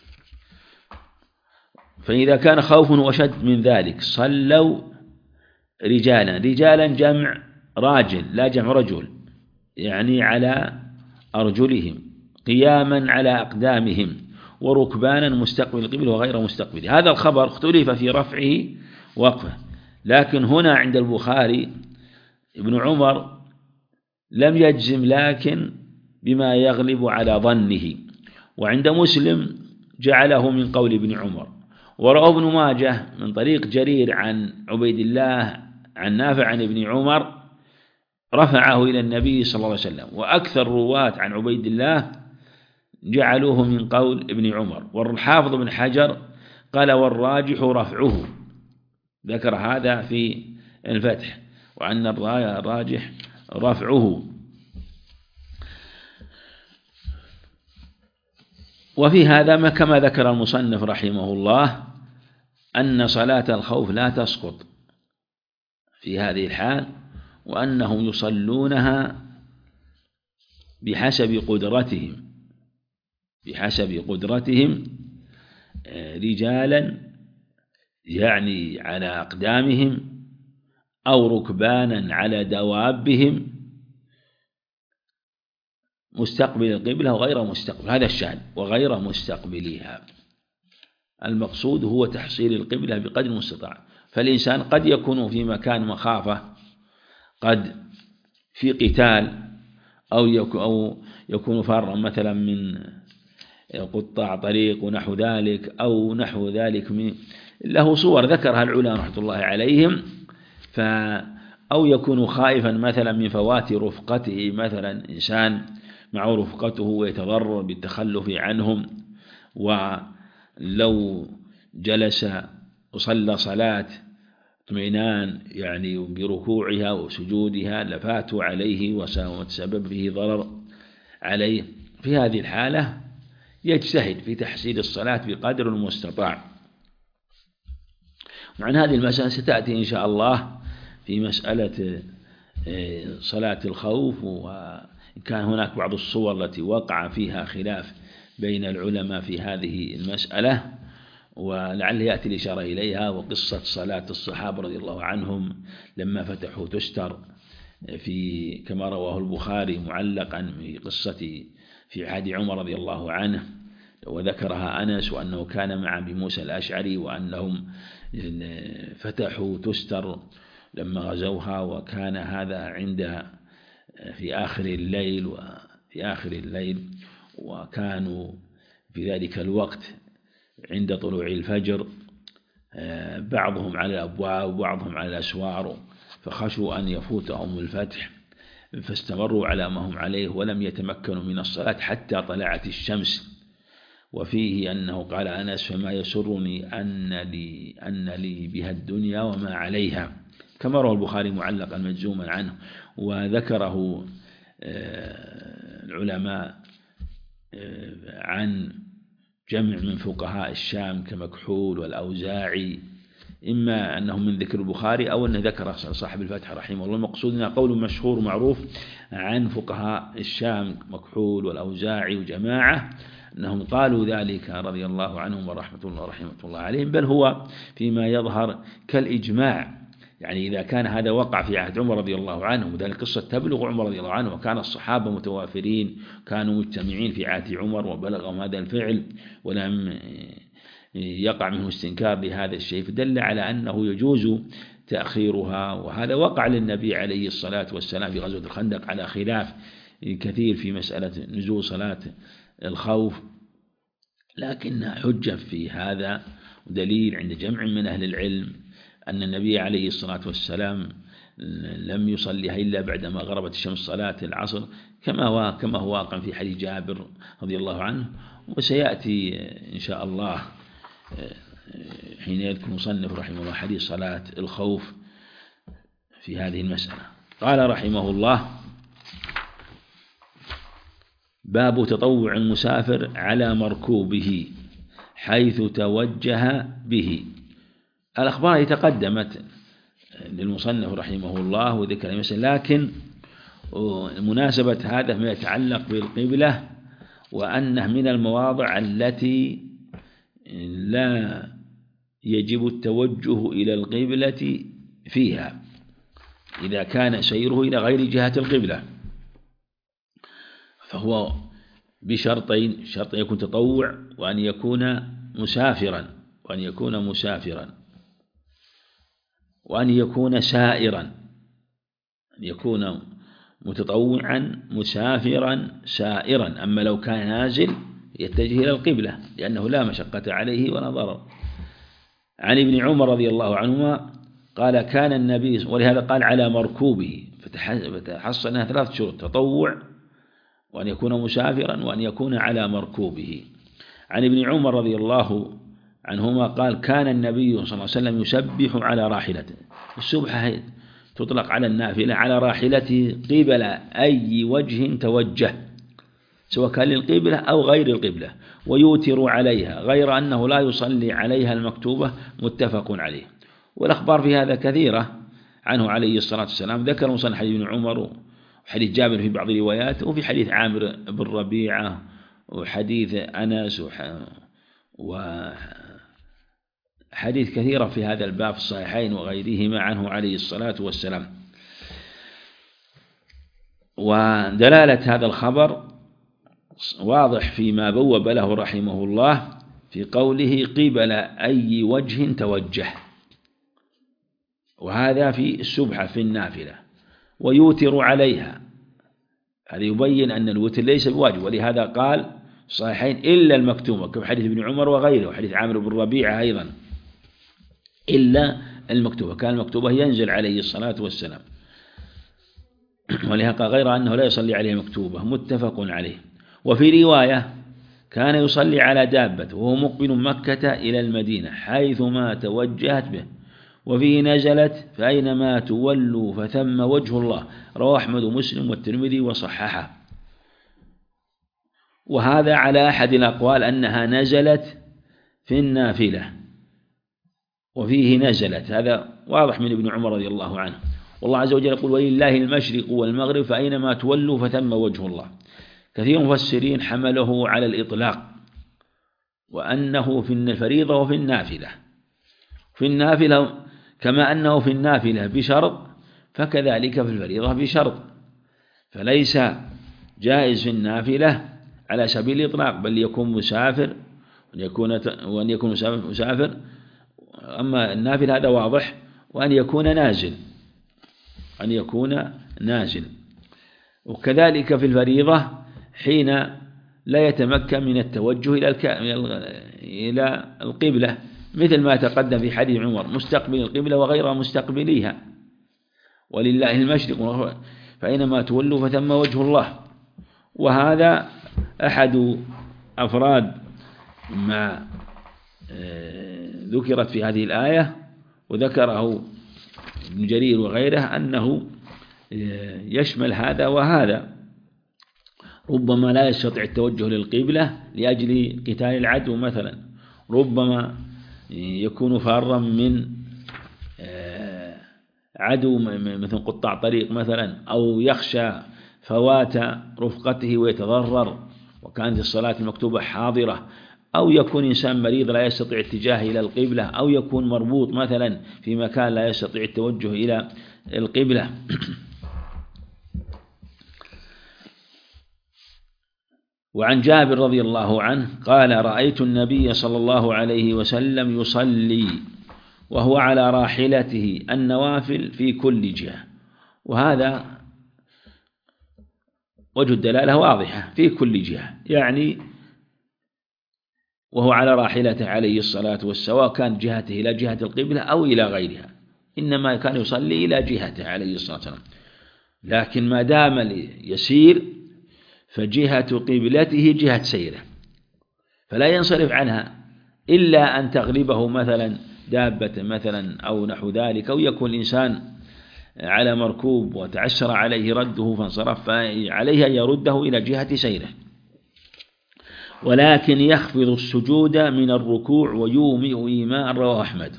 فإذا كان خوف وشد من ذلك صلوا رجالا، رجالا جمع راجل لا جمع رجل، يعني على أرجلهم، قياما على أقدامهم، وركبانا مستقبل القبل وغير مستقبل. هذا الخبر اختلف في رفعه وقفه، لكن هنا عند البخاري ابن عمر لم يجزم لكن بما يغلب على ظنه، وعند مسلم جعله من قول ابن عمر، ورأى ابن ماجه من طريق جرير عن عبيد الله عن نافع عن ابن عمر رفعه إلى النبي صلى الله عليه وسلم. وأكثر رواة عن عبيد الله جعلوه من قول ابن عمر. والحافظ بن حجر قال والراجح رفعه، ذكر هذا في الفتح، وأن الراجح رفعه. وفي هذا ما كما ذكر المصنف رحمه الله أن صلاة الخوف لا تسقط في هذه الحال، وأنهم يصلونها بحسب قدرتهم بحسب قدرتهم رجالا يعني على أقدامهم أو ركبانا على دوابهم، مستقبل القبلة وغير مستقبل، هذا الشأن، وغير مستقبلها. المقصود هو تحصيل القبلة بقدر المستطاع. فالإنسان قد يكون في مكان مخافة، قد في قتال، أو يكون فارا مثلا من قطاع طريق ونحو ذلك، أو نحو ذلك من له صور ذكرها العلماء رحمة الله عليهم، ف أو يكون خائفا مثلا من فوات رفقته، مثلا إنسان مع رفقته ويتضرر بالتخلف عنهم، ولو جلس وصلى صلاة اطمئنان يعني بركوعها وسجودها لفاتوا عليه وتسبب به ضرر عليه. في هذه الحالة يجتهد في تحصيل الصلاة بقدر المستطاع. وعن هذه المسألة ستأتي إن شاء الله في مسألة صلاة الخوف، وكان هناك بعض الصور التي وقع فيها خلاف بين العلماء في هذه المسألة، ولعل يأتي الإشارة إليها. وقصة صلاة الصحابة رضي الله عنهم لما فتحوا تستر في كما رواه البخاري معلقا في قصة في عهد عمر رضي الله عنه، وذكرها أنس، وأنه كان مع أبي موسى الأشعري، وأنهم فتحوا تستر لما غزوها، وكان هذا عند في آخر الليل وفي آخر الليل وكانوا في ذلك الوقت عند طلوع الفجر، بعضهم على الأبواب وبعضهم على الأسوار، فخشوا أن يفوتهم الفتح، فاستمروا على ما هم عليه ولم يتمكنوا من الصلاة حتى طلعت الشمس. وفيه أنه قال أنس فما يسرني أن لي, أن لي بها الدنيا وما عليها، كما روى البخاري معلقا مجزوما عنه. وذكره العلماء عن جمع من فقهاء الشام كمكحول والأوزاعي، إما أنه من ذكر البخاري أو أنه ذكر صاحب الفتح رحمه الله. المقصود أنه قول مشهور معروف عن فقهاء الشام مكحول والأوزاعي وجماعة أنهم قالوا ذلك رضي الله عنهم ورحمة الله ورحمة الله عليهم، بل هو فيما يظهر كالإجماع. يعني إذا كان هذا وقع في عهد عمر رضي الله عنه، وذلك قصة تبلغ عمر رضي الله عنه، وكان الصحابة متوافرين كانوا مجتمعين في عهد عمر وبلغهم هذا الفعل ولم يقع منه استنكار لهذا الشيء، فدل على أنه يجوز تأخيرها. وهذا وقع للنبي عليه الصلاة والسلام في غزوة الخندق على خلاف كثير في مسألة نزول صلاة الخوف، لكن حجة في هذا ودليل عند جمع من أهل العلم أن النبي عليه الصلاة والسلام لم يصليها إلا بعدما غربت الشمس صلاة العصر، كما هو كما هو واقع في حديث جابر رضي الله عنه. وسيأتي إن شاء الله حين يذكر مصنف رحمه الله حديث صلاة الخوف في هذه المسألة. قال رحمه الله باب تطوع المسافر على مركوبه حيث توجه به. الأخبار تقدمت للمصنف رحمه الله وذكر المسألة، لكن مناسبة هذا ما يتعلق بالقبلة، وأنه من المواضع التي لا يجب التوجه إلى القبلة فيها إذا كان سيره إلى غير جهة القبلة، فهو بشرطين: شرط يكون تطوع، وأن يكون مسافرا وأن يكون مسافرا وأن يكون سائرا، أن يكون متطوعا مسافرا سائرا. أما لو كان نازل يتجه إلى القبلة لأنه لا مشقة عليه ولا ضرر. عن ابن عمر رضي الله عنهما قال كان النبي، ولهذا قال على مركوبه، فتحصل أنها ثلاث شروط: تطوع وأن يكون مسافرا وأن يكون على مركوبه. عن ابن عمر رضي الله عنهما قال: كان النبي صلى الله عليه وسلم يسبح على راحلته. السبحة تطلق على النافلة على راحلته قبل أي وجه توجه، سواء كان للقبلة أو غير القبلة، ويوتر عليها، غير أنه لا يصلي عليها المكتوبة، متفق عليه. والأخبار في هذا كثيرة عنه عليه الصلاة والسلام، ذكر مصنف حديث ابن عمر وحديث جابر في بعض الروايات، وفي حديث عامر بن ربيعة وحديث أنس وحديث كثيرة في هذا الباب في الصحيحين وغيرهما عنه عليه الصلاة والسلام. ودلالة هذا الخبر واضح فيما بوب له رحمه الله في قوله: قبل أي وجه توجه، وهذا في السبحة في النافلة. ويوتر عليها، هذا يبين أن الوتر ليس بواجب، ولهذا قال صحيحين إلا المكتوبة، كما حديث ابن عمر وغيره، وحديث عامر بن ربيعة أيضا، إلا المكتوبة، كان المكتوبة ينزل عليه الصلاة والسلام، ولهذا قال غير أنه لا يصلي عليه مكتوبة، متفق عليه. وفي رواية: كان يصلي على دابة وهو مقبل مكة إلى المدينة حيثما توجهت به، وفيه نزلت: فأينما تولوا فثم وجه الله، رواه أحمد ومسلم والترمذي وصححه. وهذا على أحد الأقوال أنها نزلت في النافلة، وفيه نزلت، هذا واضح من ابن عمر رضي الله عنه. والله عز وجل يقول: ولله المشرق والمغرب فأينما تولوا فثم وجه الله. كثير مفسرين حمله على الإطلاق، وأنه في الفريضة وفي النافلة. في النافلة كما أنه في النافلة بشرط، فكذلك في الفريضة بشرط، فليس جائز في النافلة على سبيل الإطلاق، بل يكون مسافر وأن يكون وأن يكون مسافر، أما النافلة هذا واضح، وأن يكون نازل أن يكون نازل. وكذلك في الفريضة حين لا يتمكن من التوجه إلى إلى القبلة، مثل ما تقدم في حديث عمر: مستقبل القبلة وغير مستقبليها، ولله المشرق فأينما تولوا فثم وجه الله. وهذا أحد أفراد ما ذكرت في هذه الآية، وذكره ابن جرير وغيره أنه يشمل هذا وهذا. ربما لا يستطيع التوجه للقبلة لأجل قتال العدو مثلا، ربما يكون فارا من عدو مثل قطاع طريق مثلا، أو يخشى فوات رفقته ويتضرر وكانت الصلاة المكتوبة حاضرة، أو يكون إنسان مريض لا يستطيع الاتجاه إلى القبلة، أو يكون مربوط مثلا في مكان لا يستطيع التوجه إلى القبلة. وعن جابر رضي الله عنه قال: رأيت النبي صلى الله عليه وسلم يصلي وهو على راحلته النوافل في كل جهة. وهذا وجه الدلالة واضحة، في كل جهة، يعني وهو على راحلته عليه الصلاة والسلام، كان جهته إلى جهة القبلة أو إلى غيرها، إنما كان يصلي إلى جهته عليه الصلاة والسلام. لكن ما دام يسير فجهة قبلته جهة سيره، فلا ينصرف عنها إلا أن تغلبه مثلا دابة مثلا أو نحو ذلك، أو يكون الإنسان على مركوب وتعسر عليه رده فانصرف، فعليه أن يرده إلى جهة سيره. ولكن يخفض السجود من الركوع ويومئ إيماء، رواه أحمد.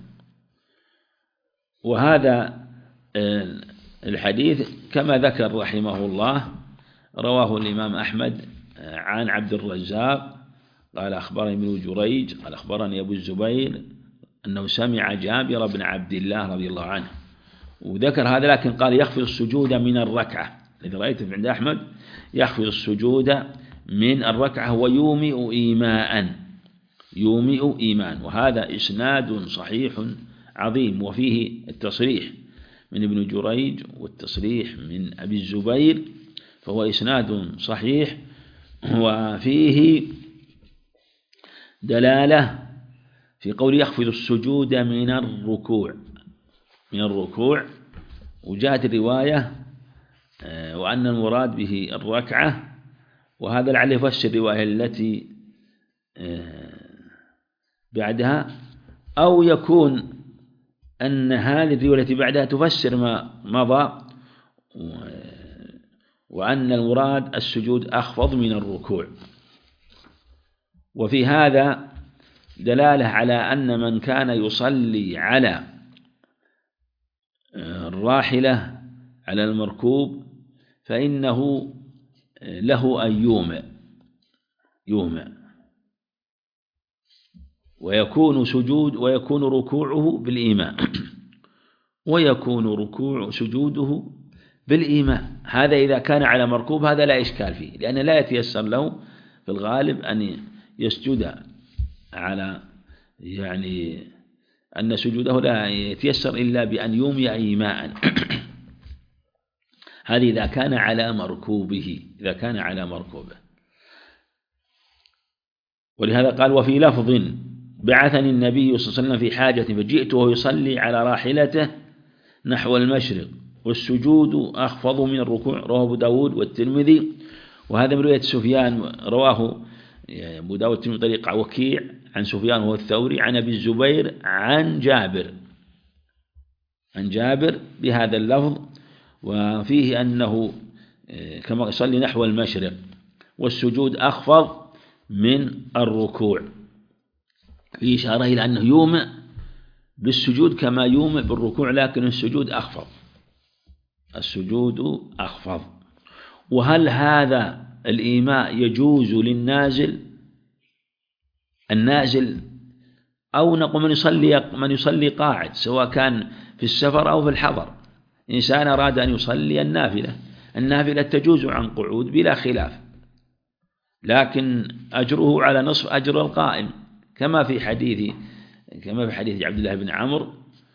وهذا الحديث كما ذكر رحمه الله رواه الإمام أحمد عن عبد الرزاق قال: أخبرني ابن جريج قال: أخبرني أبو الزبير أنه سمع جابر بن عبد الله رضي الله عنه، وذكر هذا، لكن قال: يخفض السجود من الركعة، الذي رأيته عند أحمد يخفض السجود من الركعة ويومئ إيماء، يومئ إيمان. وهذا إسناد صحيح عظيم، وفيه التصريح من ابن جريج والتصريح من أبي الزبير، فهو إسناد صحيح، وفيه دلالة في قول يخفض السجود من الركوع من الركوع وجاءت الرواية وأن المراد به الركعة، وهذا لعله يفسر الرواية التي بعدها، أو يكون أن هذه الرواية التي بعدها تفسر ما مضى، وأن المراد السجود أخفض من الركوع. وفي هذا دلالة على أن من كان يصلي على الراحلة على المركوب فإنه له أن يومئ يومئ ويكون سجود ويكون ركوعه بالإيماء ويكون ركوع سجوده بالإيماء. هذا إذا كان على مركوب هذا لا إشكال فيه، لأن لا يتيسر له في الغالب أن يسجد على يعني أن سجوده لا يتيسر إلا بأن يومئ إيماء. هذه إذا كان على مركوبه إذا كان على مركوبه. ولهذا قال: وفي لفظ: بعثني النبي صلى الله عليه وسلم في حاجة فجئت وهو يصلي على راحلته نحو المشرق والسجود أخفض من الركوع. رواه أبو داود والترمذي. وهذا من رواية سفيان، رواه أبو داود والترمذي طريق وكيع عن سفيان وهو الثوري عن أبي الزبير عن جابر عن جابر بهذا اللفظ، وفيه أنه كما يصلي نحو المشرق والسجود أخفض من الركوع، في إشارة إلى أنه يومئ بالسجود كما يومئ بالركوع، لكن السجود أخفض السجود أخفض. وهل هذا الإيماء يجوز للنازل النازل أو نقول من يصلي من يصلي قاعد، سواء كان في السفر أو في الحضر؟ إنسان أراد أن يصلي النافلة النافلة تجوز عن قعود بلا خلاف، لكن أجره على نصف أجر القائم، كما في حديث كما في حديث عبد الله بن عمرو،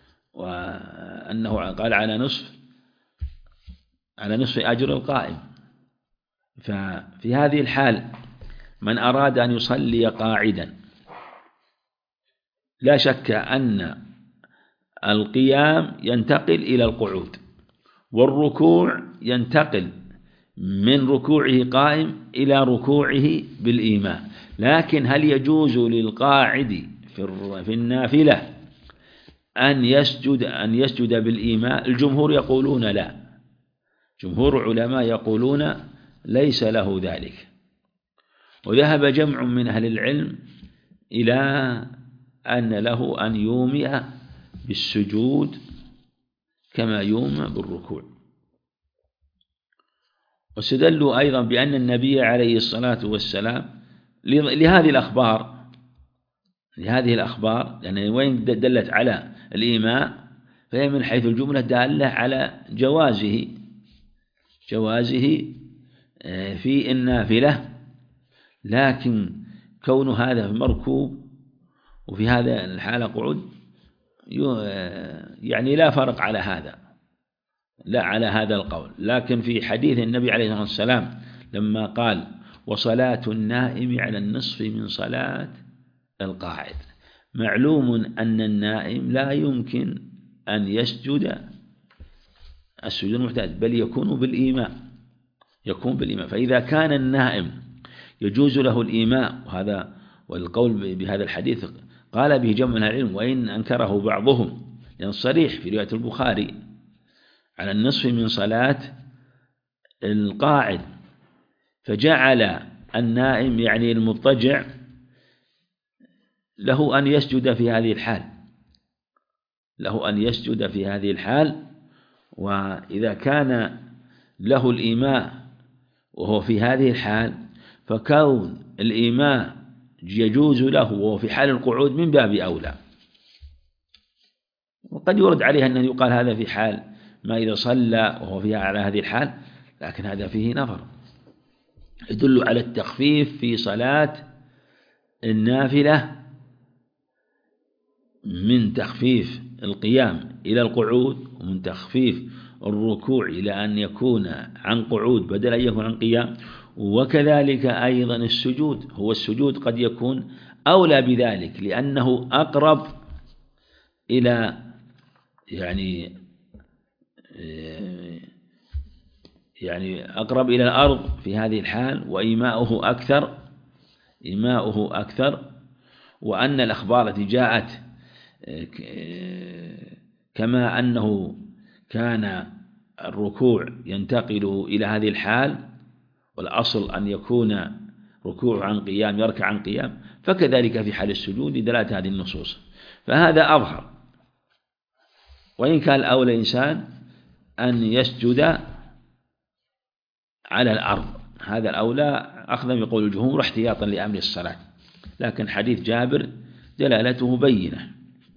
وأنه قال على نصف على نصف أجر القائم. ففي هذه الحال من أراد أن يصلي قاعدا لا شك أن القيام ينتقل إلى القعود، والركوع ينتقل من ركوعه قائم إلى ركوعه بالإيماء. لكن هل يجوز للقاعد في النافلة أن يسجد أن يسجد بالإيماء؟ الجمهور يقولون لا، جمهور علماء يقولون ليس له ذلك. وذهب جمع من أهل العلم إلى أن له أن يومئ بالسجود كما يومئ بالركوع. واستدلوا أيضا بأن النبي عليه الصلاة والسلام لهذه الأخبار لهذه الأخبار لأن وين دلت على الإيماء فهي من حيث الجملة دالة على جوازه جوازه في النافلة، لكن كون هذا مركوب وفي هذا الحالة قعود يعني لا فرق على هذا لا على هذا القول. لكن في حديث النبي عليه الصلاة والسلام لما قال: وصلاة النائم على النصف من صلاة القاعد، معلوم أن النائم لا يمكن أن يسجد السجود المعتاد، بل يكون بالإيماء يكون بالإيماء. فإذا كان النائم يجوز له الإيماء، وهذا والقول بهذا الحديث قال به جمع من العلم وإن أنكره بعضهم، لأن صريح في رواية البخاري على النصف من صلاة القاعد، فجعل النائم يعني المضطجع له أن يسجد في هذه الحال له أن يسجد في هذه الحال. وإذا كان له الإيماء وهو في هذه الحال، فكون الإيماء يجوز له وهو في حال القعود من باب أولى. وقد يرد عليه أنه يقال هذا في حال ما إذا صلى وهو فيها على هذه الحال، لكن هذا فيه نظر يدل على التخفيف في صلاة النافلة من تخفيف القيام إلى القعود، ومن تخفيف الركوع إلى أن يكون عن قعود بدل أن يكون عن قيام. وكذلك أيضا السجود، هو السجود قد يكون أولى بذلك لأنه أقرب إلى يعني يعني أقرب إلى الأرض في هذه الحال، وإيماؤه أكثر إيماؤه أكثر وأن الأخبار التي جاءت كما أنه كان الركوع ينتقل إلى هذه الحال، والأصل أن يكون ركوع عن قيام يركع عن قيام، فكذلك في حال السجود لدلالة هذه النصوص، فهذا أظهر. وإن كان الأولى إنسان أن يسجد على الأرض، هذا الأولى أخذا بقول الجمهور احتياطا لأمر الصلاة، لكن حديث جابر دلالته بينة.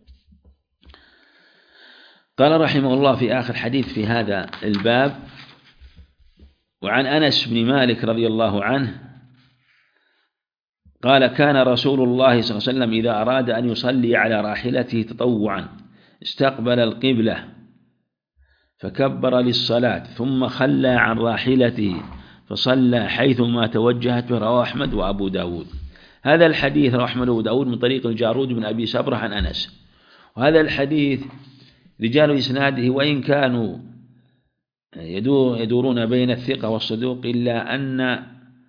قال رحمه الله في آخر حديث في هذا الباب: وعن أنس بن مالك رضي الله عنه قال: كان رسول الله صلى الله عليه وسلم إذا أراد أن يصلي على راحلته تطوعا استقبل القبلة فكبر للصلاة ثم خلى عن راحلته فصلى حيثما توجهت. رواه أحمد وأبو داود. هذا الحديث رواه أحمد وأبو داود من طريق الجارود بن أبي سبرة عن أنس. وهذا الحديث رجال إسناده وإن كانوا يدورون بين الثقة والصدوق إلا أن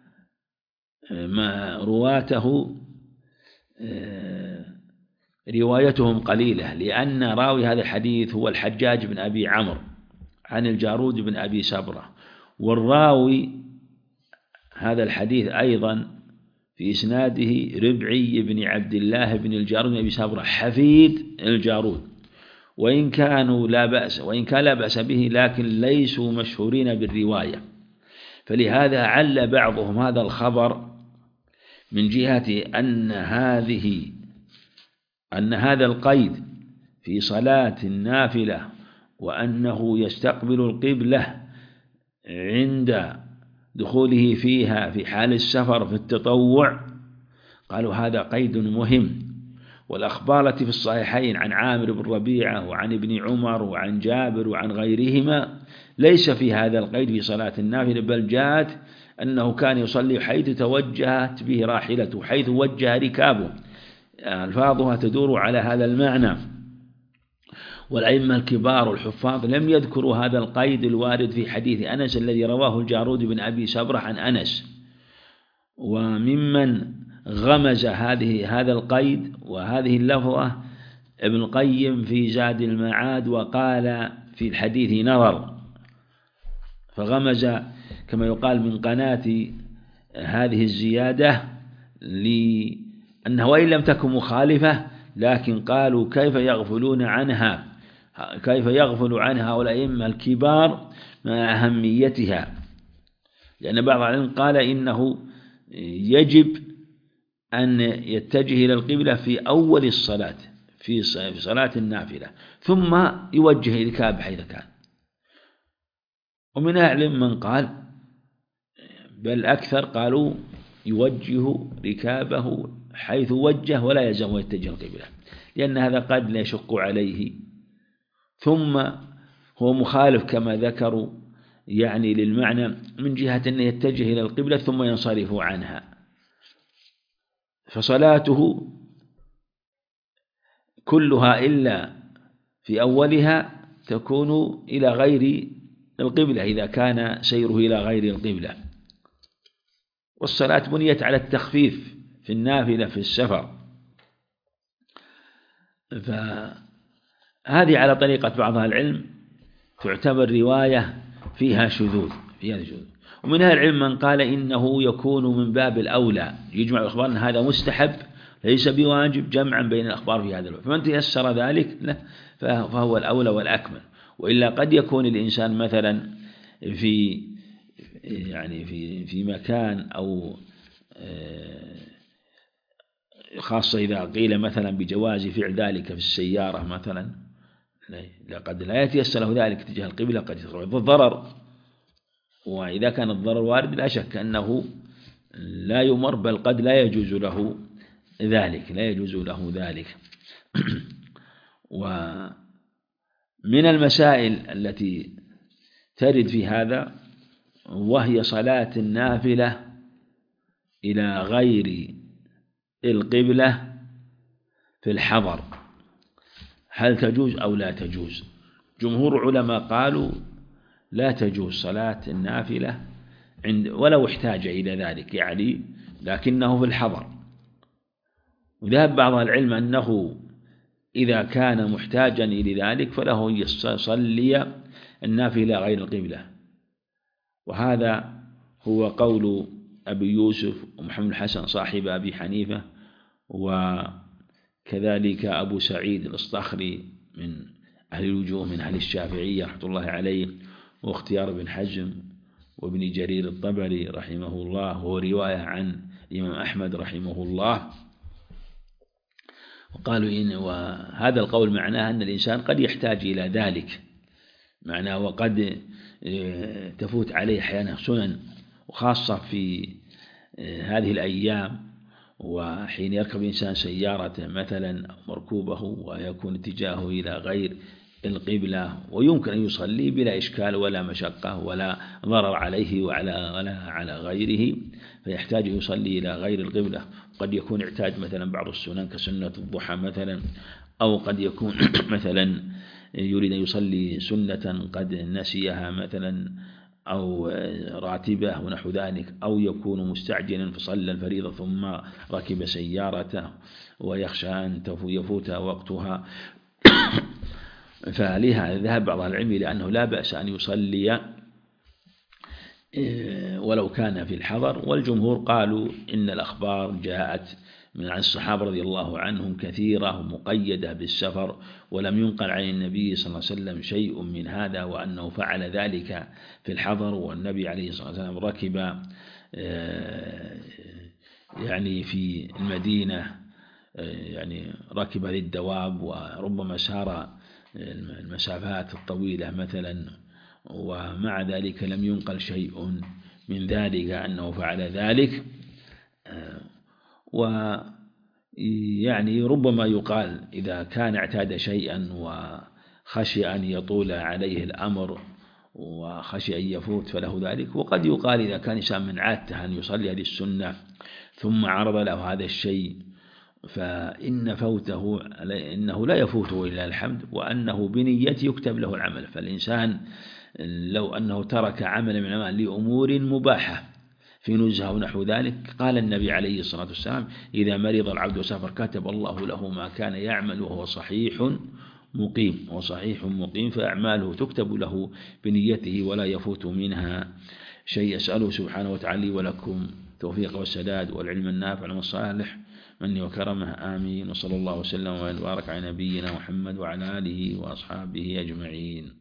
ما رواته روايتهم قليلة، لأن راوي هذا الحديث هو الحجاج بن أبي عمرو عن الجارود بن أبي سبرة، والراوي هذا الحديث أيضا في إسناده ربعي بن عبد الله بن الجارود بن أبي سبرة حفيد الجارود، وإن كانوا لا بأس وإن كان لا بأس به لكن ليسوا مشهورين بالرواية، فلهذا عل بعضهم هذا الخبر من جهة أن هذه أن هذا القيد في صلاة النافلة وأنه يستقبل القبلة عند دخوله فيها في حال السفر في التطوع، قالوا هذا قيد مهم. والأخبار التي في الصحيحين عن عامر بن ربيعة وعن ابن عمر وعن جابر وعن غيرهما ليس في هذا القيد في صلاة النافلة، بل جاءت أنه كان يصلي حيث توجهت به راحلته، حيث وجه ركابه، ألفاظها تدور على هذا المعنى. والأئمة الكبار والحفاظ لم يذكروا هذا القيد الوارد في حديث أنس الذي رواه الجارود بن أبي سبرة عن أنس. وممن غمز هذه هذا القيد وهذه اللفظة ابن القيم في زاد المعاد، وقال في الحديث نظر، فغمز كما يقال من قناة هذه الزيادة لأنها وإن لم تكن مخالفة لكن قالوا كيف يغفلون عنها كيف يغفل عنها الأئمة الكبار مع أهميتها، لأن بعض العلم قال إنه يجب أن يتجه إلى القبلة في أول الصلاة في صلاة النافلة ثم يوجه ركاب حيث كان. ومن أهل من قال بل أكثر قالوا يوجه ركابه حيث وجه ولا يلزم يتجه القبلة، لأن هذا قد لا يشق عليه، ثم هو مخالف كما ذكروا يعني للمعنى من جهة أنه يتجه إلى القبلة ثم ينصرف عنها، فصلاته كلها إلا في أولها تكون إلى غير القبلة إذا كان سيره إلى غير القبلة. والصلاة بنيت على التخفيف في النافلة في السفر، فهذه على طريقة بعض العلم تعتبر رواية فيها شذوذ فيها شذوذ. ومن أهل العلم من قال إنه يكون من باب الأولى، يجمع الأخبار أن هذا مستحب ليس بواجب، جمعا بين الأخبار في هذا الباب، فمن تيسر ذلك له فهو الأولى والأكمل. وإلا قد يكون الإنسان مثلا في يعني في في مكان أو خاصة إذا قيل مثلا بجواز فعل ذلك في السيارة مثلا، قد لا يتيسر له ذلك تجاه القبلة، قد يصير الضرر، وإذا كان الضرر وارد لا شك أنه لا يمر، بل قد لا يجوز له ذلك لا يجوز له ذلك. ومن المسائل التي ترد في هذا وهي صلاة النافلة إلى غير القبلة في الحضر، هل تجوز أو لا تجوز؟ جمهور علماء قالوا لا تجوز صلاة النافلة عند ولو احتاج إلى ذلك يعني، لكنه في الحضر. وذهب بعض العلم أنه إذا كان محتاجا إلى ذلك فله يصلي النافلة غير القبلة، وهذا هو قول أبي يوسف ومحمد الحسن صاحب أبي حنيفة، وكذلك أبو سعيد الأصطخري من أهل الوجوه من أهل الشافعية رحمة الله عليه، واختيار ابن حزم وابن جرير الطبري رحمه الله، ورواية عن الإمام أحمد رحمه الله. وقالوا إن وهذا القول معناه أن الإنسان قد يحتاج إلى ذلك، معناه وقد تفوت عليه أحيانا سنن، وخاصة في هذه الأيام، وحين يركب إنسان سيارة مثلا مركوبه ويكون اتجاهه إلى غير القبلة، ويمكن أن يصلي بلا إشكال ولا مشقة ولا ضرر عليه وعلى ولا على غيره، فيحتاج يصلي إلى غير القبلة. قد يكون احتاج مثلا بعض السنن كسنة الضحى مثلا، أو قد يكون مثلا يريد أن يصلي سنة قد نسيها مثلا، أو راتبة ونحو ذلك، أو يكون مستعجلا فصلى الفريضة ثم ركب سيارته ويخشى أن يفوت وقتها. فلهذا ذهب بعض العلم إلى أنه لا بأس أن يصلي ولو كان في الحضر. والجمهور قالوا إن الأخبار جاءت من عن الصحابة رضي الله عنهم كثيرة ومقيدة بالسفر، ولم ينقل عن النبي صلى الله عليه وسلم شيء من هذا، وأنه فعل ذلك في الحضر. والنبي عليه الصلاة والسلام ركب يعني في المدينة يعني ركب للدواب، وربما سار المسافات الطويلة مثلا، ومع ذلك لم ينقل شيء من ذلك أنه فعل ذلك. ويعني ربما يقال إذا كان اعتاد شيئا وخشي أن يطول عليه الأمر وخشي أن يفوت فله ذلك. وقد يقال إذا كان إنسان من عادته أن يصلي هذه السنة ثم عرض له هذا الشيء فإن فوته إنه لا يفوته إلا الحمد، وأنه بنيته يكتب له العمل. فالإنسان لو أنه ترك عمل من الأعمال لأمور مباحة في نزهة ونحو ذلك، قال النبي عليه الصلاة والسلام: إذا مرض العبد وسافر كتب الله له ما كان يعمل وهو صحيح مقيم، وصحيح مقيم فأعماله تكتب له بنيته ولا يفوت منها شيء. أسأله سبحانه وتعالى ولكم التوفيق والسداد والعلم النافع والصالح مني وكرمه، آمين. وصلى الله وسلم وبارك على نبينا محمد وعلى آله وأصحابه أجمعين.